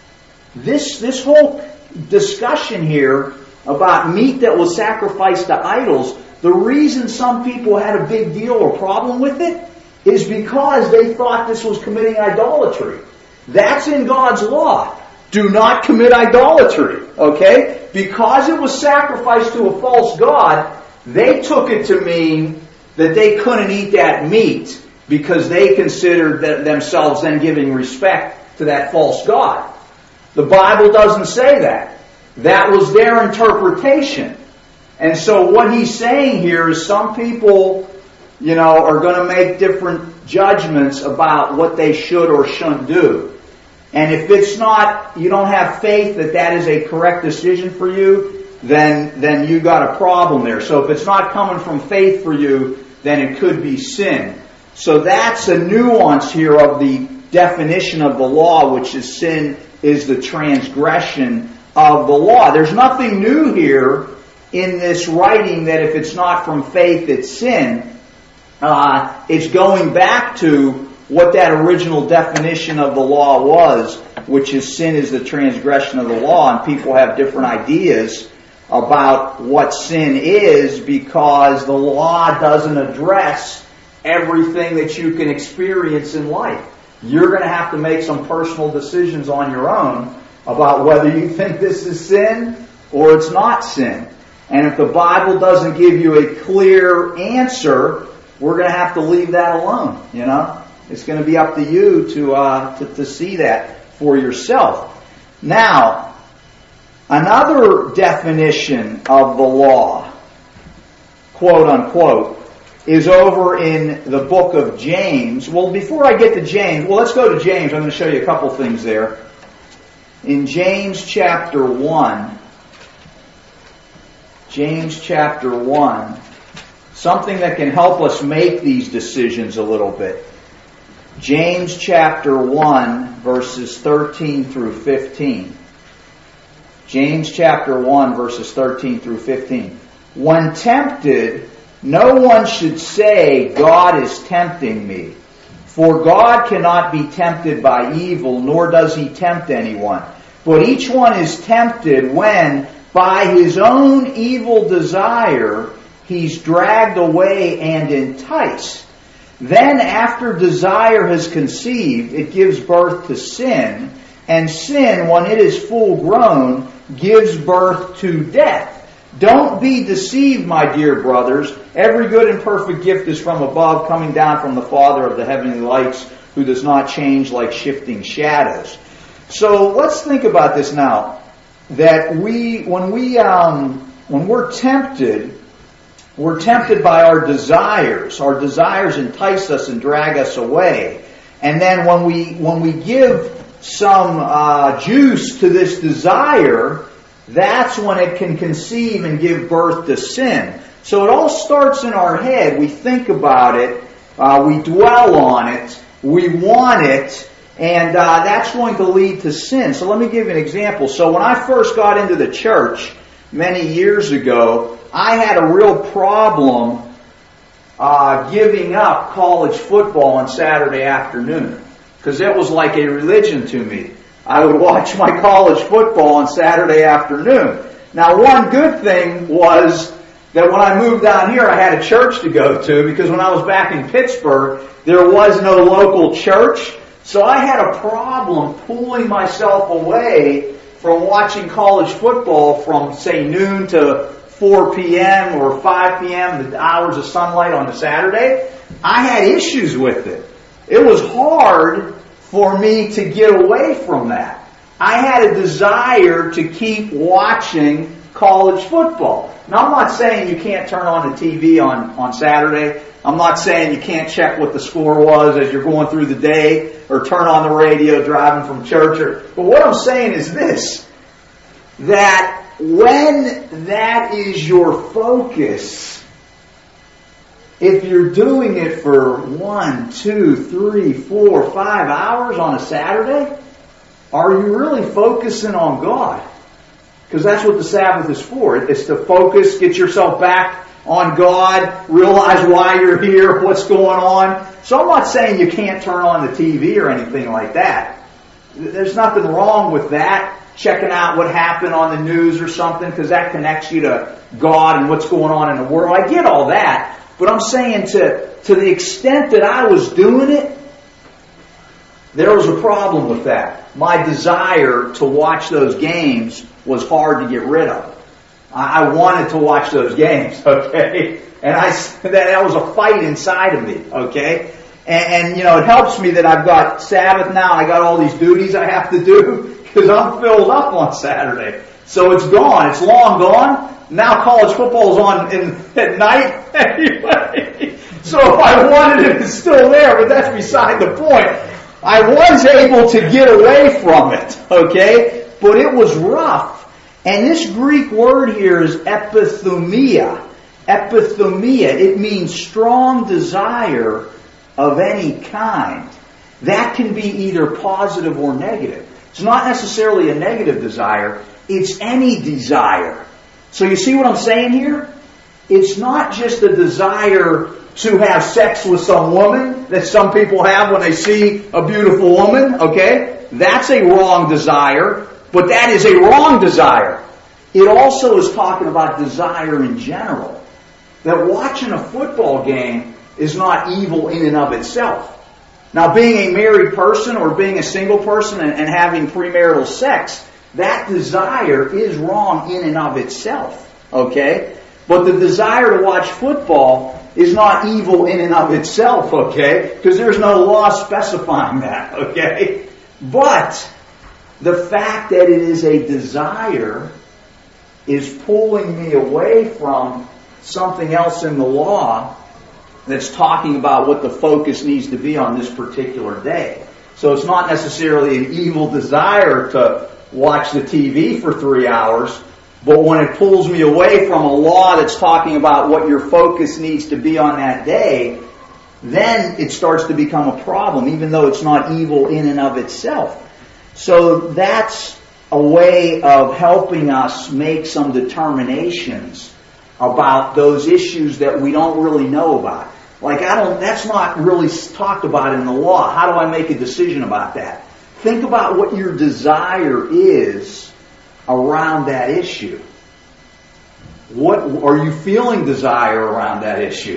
This whole discussion here about meat that was sacrificed to idols, the reason some people had a big deal or problem with it is because they thought this was committing idolatry. That's in God's law. Do not commit idolatry. Okay? Because it was sacrificed to a false god, they took it to mean that they couldn't eat that meat because they considered themselves then giving respect to that false god. The Bible doesn't say that. That was their interpretation. And so what he's saying here is some people, are going to make different judgments about what they should or shouldn't do. And if it's not, you don't have faith that that is a correct decision for you, then you got a problem there. So if it's not coming from faith for you, then it could be sin. So that's a nuance here of the definition of the law, which is sin is the transgression of the law. There's nothing new here in this writing that if it's not from faith, it's sin. It's going back to what that original definition of the law was, which is sin is the transgression of the law, and people have different ideas about what sin is because the law doesn't address everything that you can experience in life. You're going to have to make some personal decisions on your own about whether you think this is sin or it's not sin. And if the Bible doesn't give you a clear answer, we're going to have to leave that alone. It's going to be up to you to see that for yourself. Now, another definition of the law, quote unquote, is over in the book of James. Well, before I get to James, let's go to James. I'm going to show you a couple things there. In James chapter 1, something that can help us make these decisions a little bit. James chapter 1, verses 13 through 15. James chapter 1, verses 13 through 15. When tempted, no one should say, God is tempting me. For God cannot be tempted by evil, nor does he tempt anyone. But each one is tempted when, by his own evil desire, he's dragged away and enticed. Then, after desire has conceived, it gives birth to sin. And sin, when it is full grown, gives birth to death. Don't be deceived, my dear brothers. Every good and perfect gift is from above, coming down from the Father of the heavenly lights, who does not change like shifting shadows. So let's think about this now. That when we're tempted by our desires. Our desires entice us and drag us away. And then when we give some juice to this desire, that's when it can conceive and give birth to sin. So it all starts in our head. We think about it. We dwell on it. We want it. And that's going to lead to sin. So let me give you an example. So when I first got into the church many years ago, I had a real problem giving up college football on Saturday afternoon. Because it was like a religion to me. I would watch my college football on Saturday afternoon. Now, one good thing was that when I moved down here, I had a church to go to, because when I was back in Pittsburgh, there was no local church. So I had a problem pulling myself away from watching college football from, say, noon to 4 p.m. or 5 p.m., the hours of sunlight on a Saturday. I had issues with it. It was hard for me to get away from that. I had a desire to keep watching college football. Now, I'm not saying you can't turn on the TV on Saturday. I'm not saying you can't check what the score was as you're going through the day or turn on the radio driving from church. But what I'm saying is this, that when that is your focus, if you're doing it for 1, 2, 3, 4, 5 hours on a Saturday, are you really focusing on God? Because that's what the Sabbath is for. It's to focus, get yourself back on God, realize why you're here, what's going on. So I'm not saying you can't turn on the TV or anything like that. There's nothing wrong with that. Checking out what happened on the news or something, because that connects you to God and what's going on in the world. I get all that. But I'm saying to the extent that I was doing it, there was a problem with that. My desire to watch those games was hard to get rid of. I wanted to watch those games, okay? And that was a fight inside of me, okay? And it helps me that I've got Sabbath now. I got all these duties I have to do because I'm filled up on Saturday. So it's gone. It's long gone. Now college football is on at night anyway. So if I wanted it, it's still there, but that's beside the point. I was able to get away from it, okay? But it was rough. And this Greek word here is epithumia. Epithumia. It means strong desire of any kind. That can be either positive or negative. It's not necessarily a negative desire. It's any desire. So you see what I'm saying here? It's not just a desire to have sex with some woman that some people have when they see a beautiful woman, okay? That's a wrong desire, but that is a wrong desire. It also is talking about desire in general. That watching a football game is not evil in and of itself. Now, being a married person or being a single person and having premarital sex, that desire is wrong in and of itself, okay? But the desire to watch football is not evil in and of itself, okay? Because there's no law specifying that, okay? But the fact that it is a desire is pulling me away from something else in the law that's talking about what the focus needs to be on this particular day. So it's not necessarily an evil desire to watch the TV for 3 hours, but when it pulls me away from a law that's talking about what your focus needs to be on that day, then it starts to become a problem, even though it's not evil in and of itself. So that's a way of helping us make some determinations about those issues that we don't really know about. That's not really talked about in the law. How do I make a decision about that? Think about what your desire is around that issue. What are you feeling desire around that issue?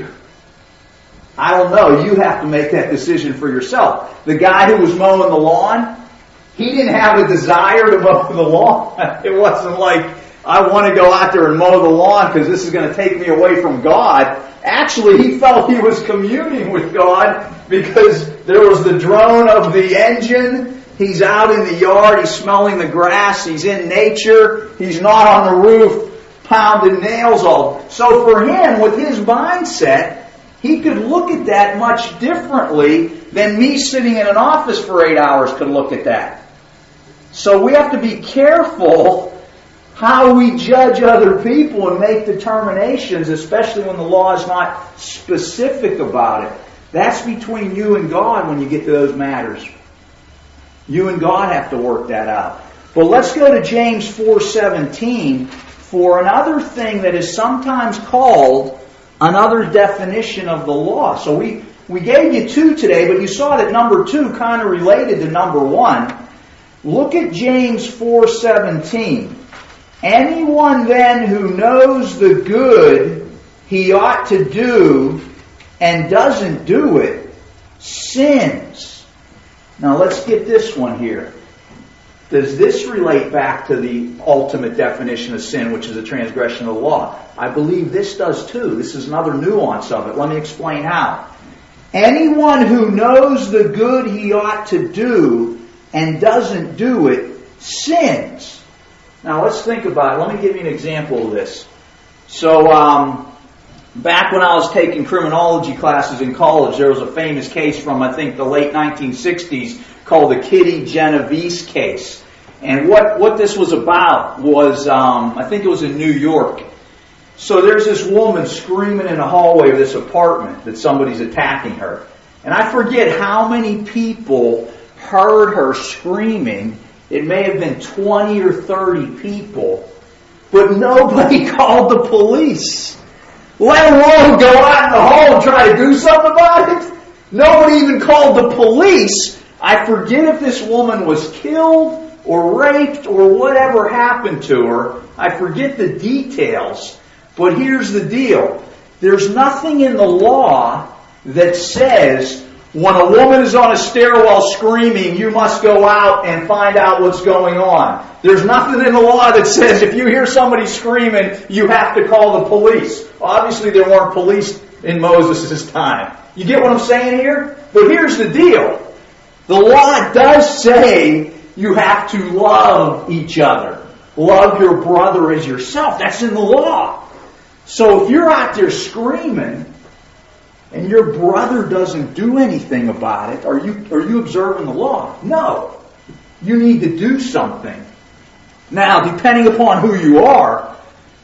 I don't know. You have to make that decision for yourself. The guy who was mowing the lawn, he didn't have a desire to mow the lawn. It wasn't like, I want to go out there and mow the lawn because this is going to take me away from God. Actually, he felt he was communing with God because there was the drone of the engine. He's out in the yard. He's smelling the grass. He's in nature. He's not on the roof pounding nails all. So for him, with his mindset, he could look at that much differently than me sitting in an office for 8 hours could look at that. So we have to be careful how we judge other people and make determinations, especially when the law is not specific about it. That's between you and God when you get to those matters. You and God have to work that out. But let's go to James 4:17 for another thing that is sometimes called another definition of the law. So we gave you 2 today, but you saw that number 2 kind of related to number 1. Look at James 4:17. Anyone then who knows the good he ought to do and doesn't do it sins. Now let's get this one here. Does this relate back to the ultimate definition of sin, which is a transgression of the law? I believe this does too. This is another nuance of it. Let me explain how. Anyone who knows the good he ought to do and doesn't do it sins. Now let's think about it. Let me give you an example of this. So back when I was taking criminology classes in college, there was a famous case from, I think, the late 1960s called the Kitty Genovese case. And what this was about was, I think it was in New York. So there's this woman screaming in the hallway of this apartment that somebody's attacking her. And I forget how many people heard her screaming. It may have been 20 or 30 people. But nobody called the police. Let alone go out in the hall and try to do something about it. Nobody even called the police. I forget if this woman was killed or raped or whatever happened to her. I forget the details. But here's the deal. There's nothing in the law that says when a woman is on a stairwell screaming, you must go out and find out what's going on. There's nothing in the law that says if you hear somebody screaming, you have to call the police. Obviously, there weren't police in Moses' time. You get what I'm saying here? But here's the deal. The law does say you have to love each other. Love your brother as yourself. That's in the law. So if you're out there screaming and your brother doesn't do anything about it, are you observing the law? No. You need to do something. Now, depending upon who you are,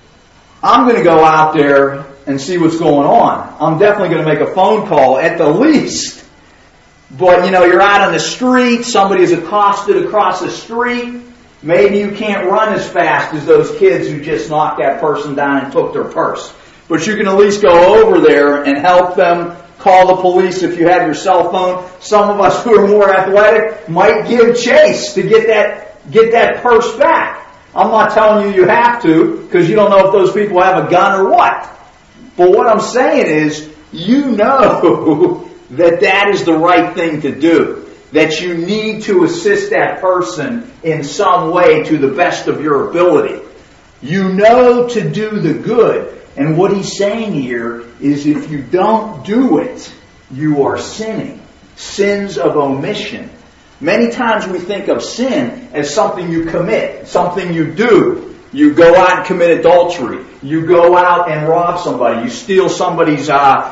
I'm going to go out there and see what's going on. I'm definitely going to make a phone call at the least. But, you're out on the street, somebody is accosted across the street. Maybe you can't run as fast as those kids who just knocked that person down and took their purse. But you can at least go over there and help them, call the police if you have your cell phone. Some of us who are more athletic might give chase to get that purse back. I'm not telling you have to, because you don't know if those people have a gun or what. But what I'm saying is, you know that is the right thing to do. That you need to assist that person in some way to the best of your ability. You know to do the good. And what he's saying here is if you don't do it, you are sinning. Sins of omission. Many times we think of sin as something you commit, something you do. You go out and commit adultery. You go out and rob somebody. You steal somebody's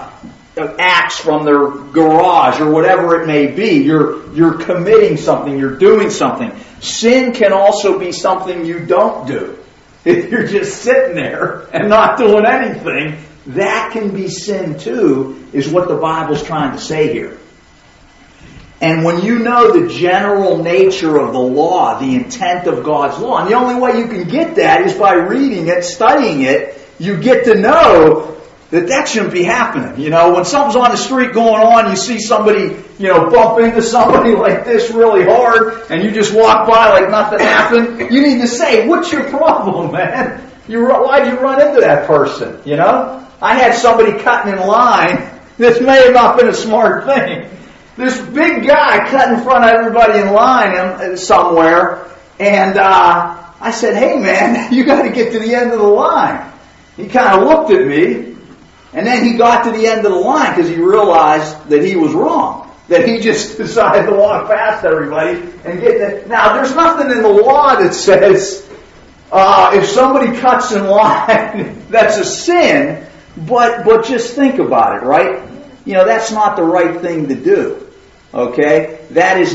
axe from their garage or whatever it may be. You're committing something. You're doing something. Sin can also be something you don't do. If you're just sitting there and not doing anything, that can be sin too, is what the Bible's trying to say here. And when you know the general nature of the law, the intent of God's law, and the only way you can get that is by reading it, studying it, you get to know that shouldn't be happening. When something's on the street going on, you see somebody, bump into somebody like this really hard, and you just walk by like nothing happened. You need to say, what's your problem, man? Why'd you run into that person? I had somebody cutting in line. This may have not been a smart thing. This big guy cut in front of everybody in line somewhere, and I said, hey man, you got to get to the end of the line. He kind of looked at me, and then he got to the end of the line because he realized that he was wrong. That he just decided to walk past everybody and get there. Now, there's nothing in the law that says if somebody cuts in line, that's a sin, but just think about it, right? That's not the right thing to do. Okay? That is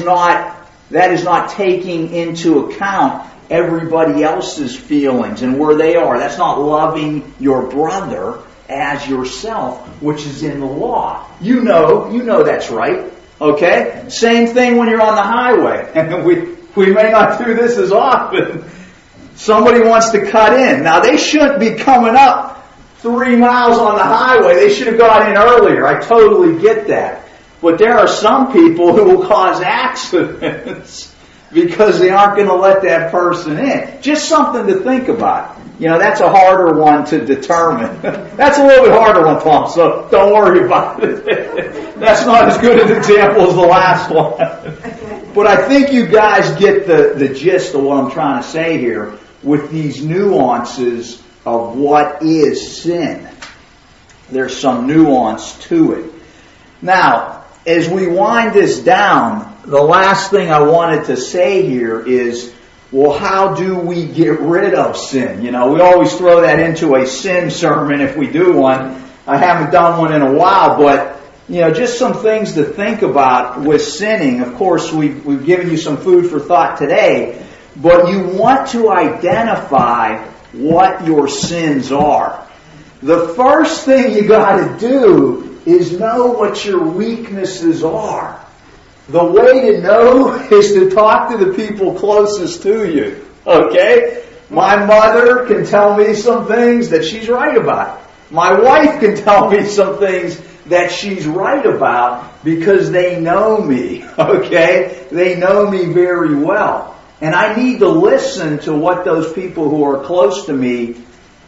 not taking into account everybody else's feelings and where they are. That's not loving your brother as yourself, which is in the law. You know that's right. Okay? Same thing when you're on the highway. And we may not do this as often. Somebody wants to cut in. Now they shouldn't be coming up 3 miles on the highway. They should have got in earlier. I totally get that. But there are some people who will cause accidents because they aren't going to let that person in. Just something to think about. That's a harder one to determine. That's a little bit harder one, Tom, so don't worry about it. That's not as good an example as the last one. But I think you guys get the gist of what I'm trying to say here with these nuances of what is sin. There's some nuance to it. Now, as we wind this down, the last thing I wanted to say here is, well, how do we get rid of sin? We always throw that into a sin sermon if we do one. I haven't done one in a while, but, just some things to think about with sinning. Of course, we've given you some food for thought today, but you want to identify what your sins are. The first thing you got to do is know what your weaknesses are. The way to know is to talk to the people closest to you. Okay? My mother can tell me some things that she's right about. My wife can tell me some things that she's right about because they know me. Okay? They know me very well. And I need to listen to what those people who are close to me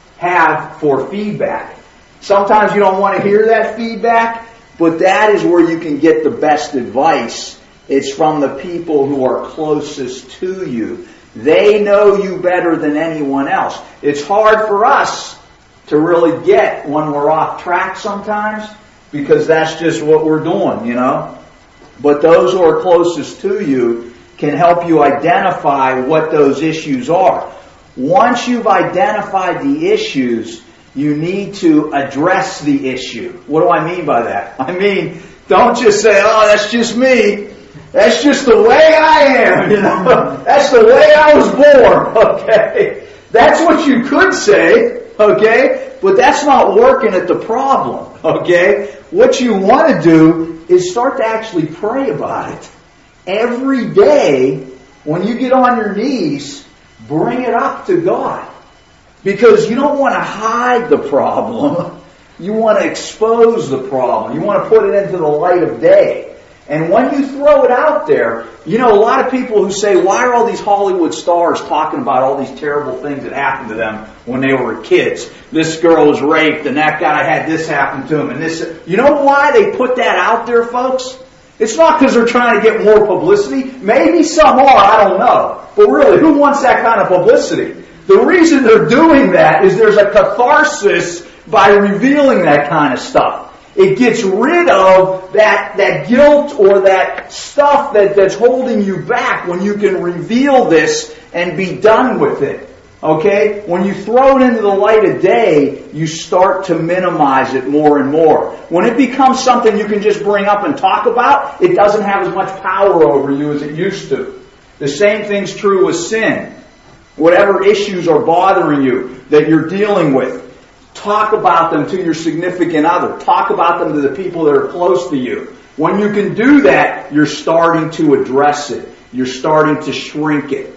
have for feedback. Sometimes you don't want to hear that feedback, but that is where you can get the best advice. It's from the people who are closest to you. They know you better than anyone else. It's hard for us to really get when we're off track sometimes because that's just what we're doing, you know. But those who are closest to you can help you identify what those issues are. Once you've identified the issues, you need to address the issue. What do I mean by that? I mean, don't just say, oh, that's just me. That's just the way I am, you know. That's the way I was born, okay? That's what you could say, okay? But that's not working at the problem, okay? What you want to do is start to actually pray about it. Every day, when you get on your knees, bring it up to God. Because you don't want to hide the problem. You want to expose the problem. You want to put it into the light of day. And when you throw it out there, you know, a lot of people who say, why are all these Hollywood stars talking about all these terrible things that happened to them when they were kids? This girl was raped and that guy had this happen to him and this. You know why they put that out there, folks? It's not because they're trying to get more publicity. Maybe some are, I don't know. But really, who wants that kind of publicity? The reason they're doing that is there's a catharsis by revealing that kind of stuff. It gets rid of that guilt or that stuff that's holding you back when you can reveal this and be done with it. Okay? When you throw it into the light of day, you start to minimize it more and more. When it becomes something you can just bring up and talk about, it doesn't have as much power over you as it used to. The same thing's true with sin. Whatever issues are bothering you that you're dealing with, talk about them to your significant other. Talk about them to the people that are close to you. When you can do that, you're starting to address it. You're starting to shrink it.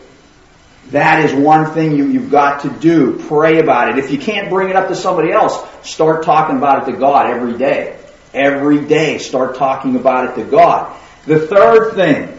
That is one thing you've got to do. Pray about it. If you can't bring it up to somebody else, start talking about it to God every day. Every day, start talking about it to God. The third thing,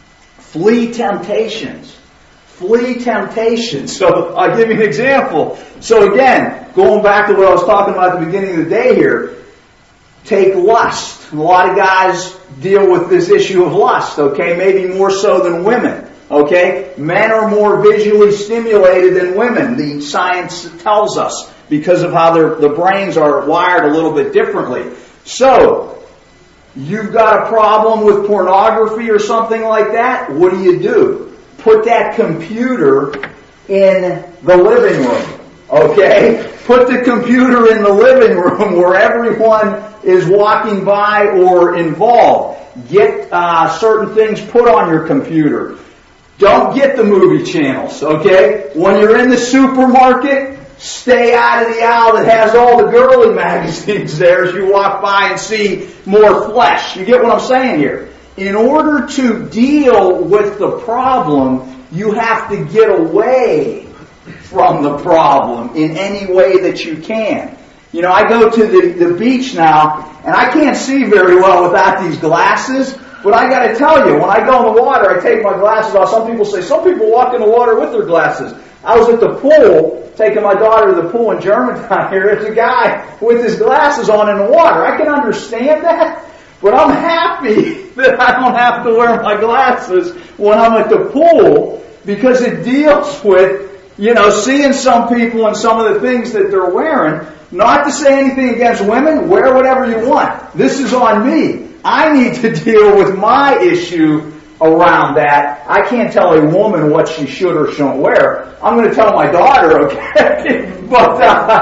flee temptations. Flee temptations. So I'll give you an example. So again, going back to what I was talking about at the beginning of the day here, take lust. A lot of guys deal with this issue of lust, okay? Maybe more so than women, okay? Men are more visually stimulated than women, the science tells us, because of how the brains are wired a little bit differently. So, you've got a problem with pornography or something like that, what do? Put that computer in the living room, okay? Put the computer in the living room where everyone is walking by or involved. Get certain things put on your computer. Don't get the movie channels, okay? When you're in the supermarket, stay out of the aisle that has all the girly magazines there as you walk by and see more flesh. You get what I'm saying here? In order to deal with the problem, you have to get away from the problem in any way that you can. You know, I go to the beach now, and I can't see very well without these glasses, but I gotta tell you, when I go in the water, I take my glasses off. Some people say, some people walk in the water with their glasses. I was at the pool, taking my daughter to the pool in Germantown here. There's a guy with his glasses on in the water. I can understand that, but I'm happy that I don't have to wear my glasses when I'm at the pool because it deals with, you know, seeing some people and some of the things that they're wearing. Not to say anything against women, wear whatever you want. This is on me. I need to deal with my issue around that. I can't tell a woman what she should or shouldn't wear. I'm going to tell my daughter, okay? But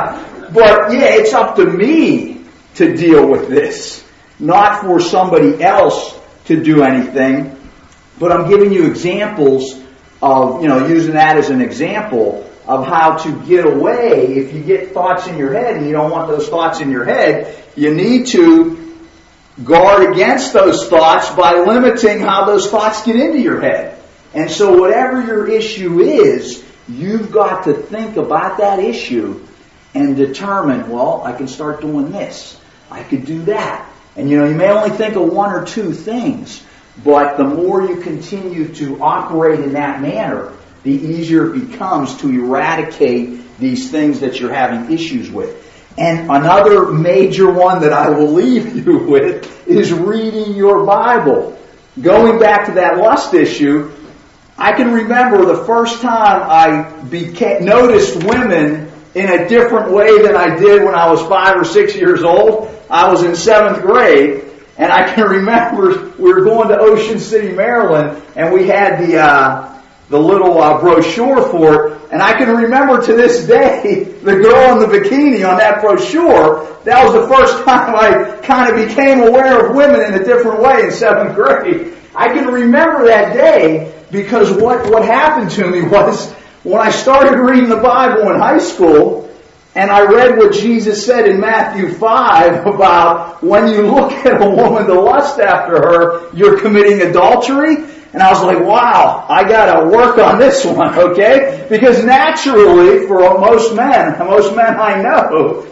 yeah, it's up to me to deal with this. Not for somebody else to do anything. But I'm giving you examples of, you know, using that as an example of how to get away. If you get thoughts in your head and you don't want those thoughts in your head, you need to guard against those thoughts by limiting how those thoughts get into your head. And so whatever your issue is, you've got to think about that issue and determine, well, I can start doing this. I could do that. And you may only think of one or two things, but the more you continue to operate in that manner, the easier it becomes to eradicate these things that you're having issues with. And another major one that I will leave you with is reading your Bible. Going back to that lust issue, I can remember the first time I noticed women in a different way than I did when I was 5 or 6 years old. I was in 7th grade, and I can remember we were going to Ocean City, Maryland, and we had the little brochure for it. And I can remember to this day the girl in the bikini on that brochure. That was the first time I kind of became aware of women in a different way in 7th grade. I can remember that day because what happened to me was when I started reading the Bible in high school, and I read what Jesus said in Matthew 5 about when you look at a woman to lust after her, you're committing adultery. And I was like, wow, I gotta work on this one, okay? Because naturally, for most men I know,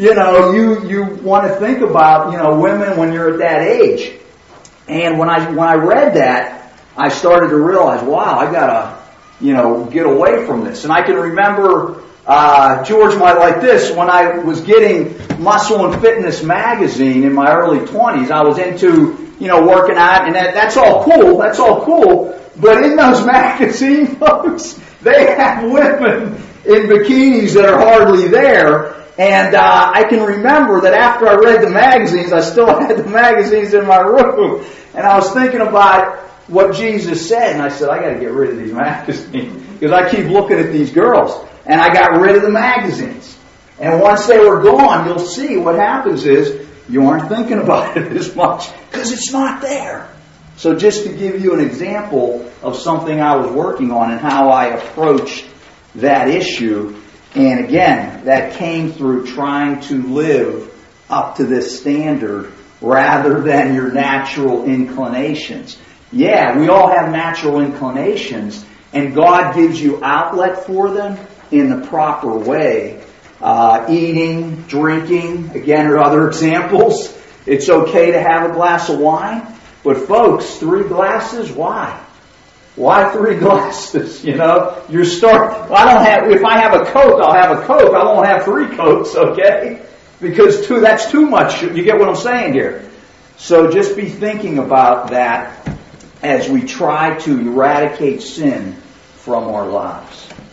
you want to think about, women when you're at that age. And when I read that, I started to realize, wow, I gotta, get away from this. And I can remember, George might like this, when I was getting Muscle and Fitness magazine in my early 20s, I was into, working out, and that's all cool, but in those magazines, folks, they have women in bikinis that are hardly there, and I can remember that after I read the magazines, I still had the magazines in my room, and I was thinking about what Jesus said, and I said, I gotta get rid of these magazines, because I keep looking at these girls. And I got rid of the magazines. And once they were gone, you'll see what happens is you aren't thinking about it as much because it's not there. So just to give you an example of something I was working on and how I approached that issue. And again, that came through trying to live up to this standard rather than your natural inclinations. Yeah, we all have natural inclinations, and God gives you outlet for them in the proper way. Eating, drinking, again, are other examples. It's okay to have a glass of wine, but folks, 3 glasses, why? Why 3 glasses? If I have a Coke, I'll have a Coke. I won't have 3 Cokes, okay? Because that's too much. You get what I'm saying here? So just be thinking about that as we try to eradicate sin from our lives.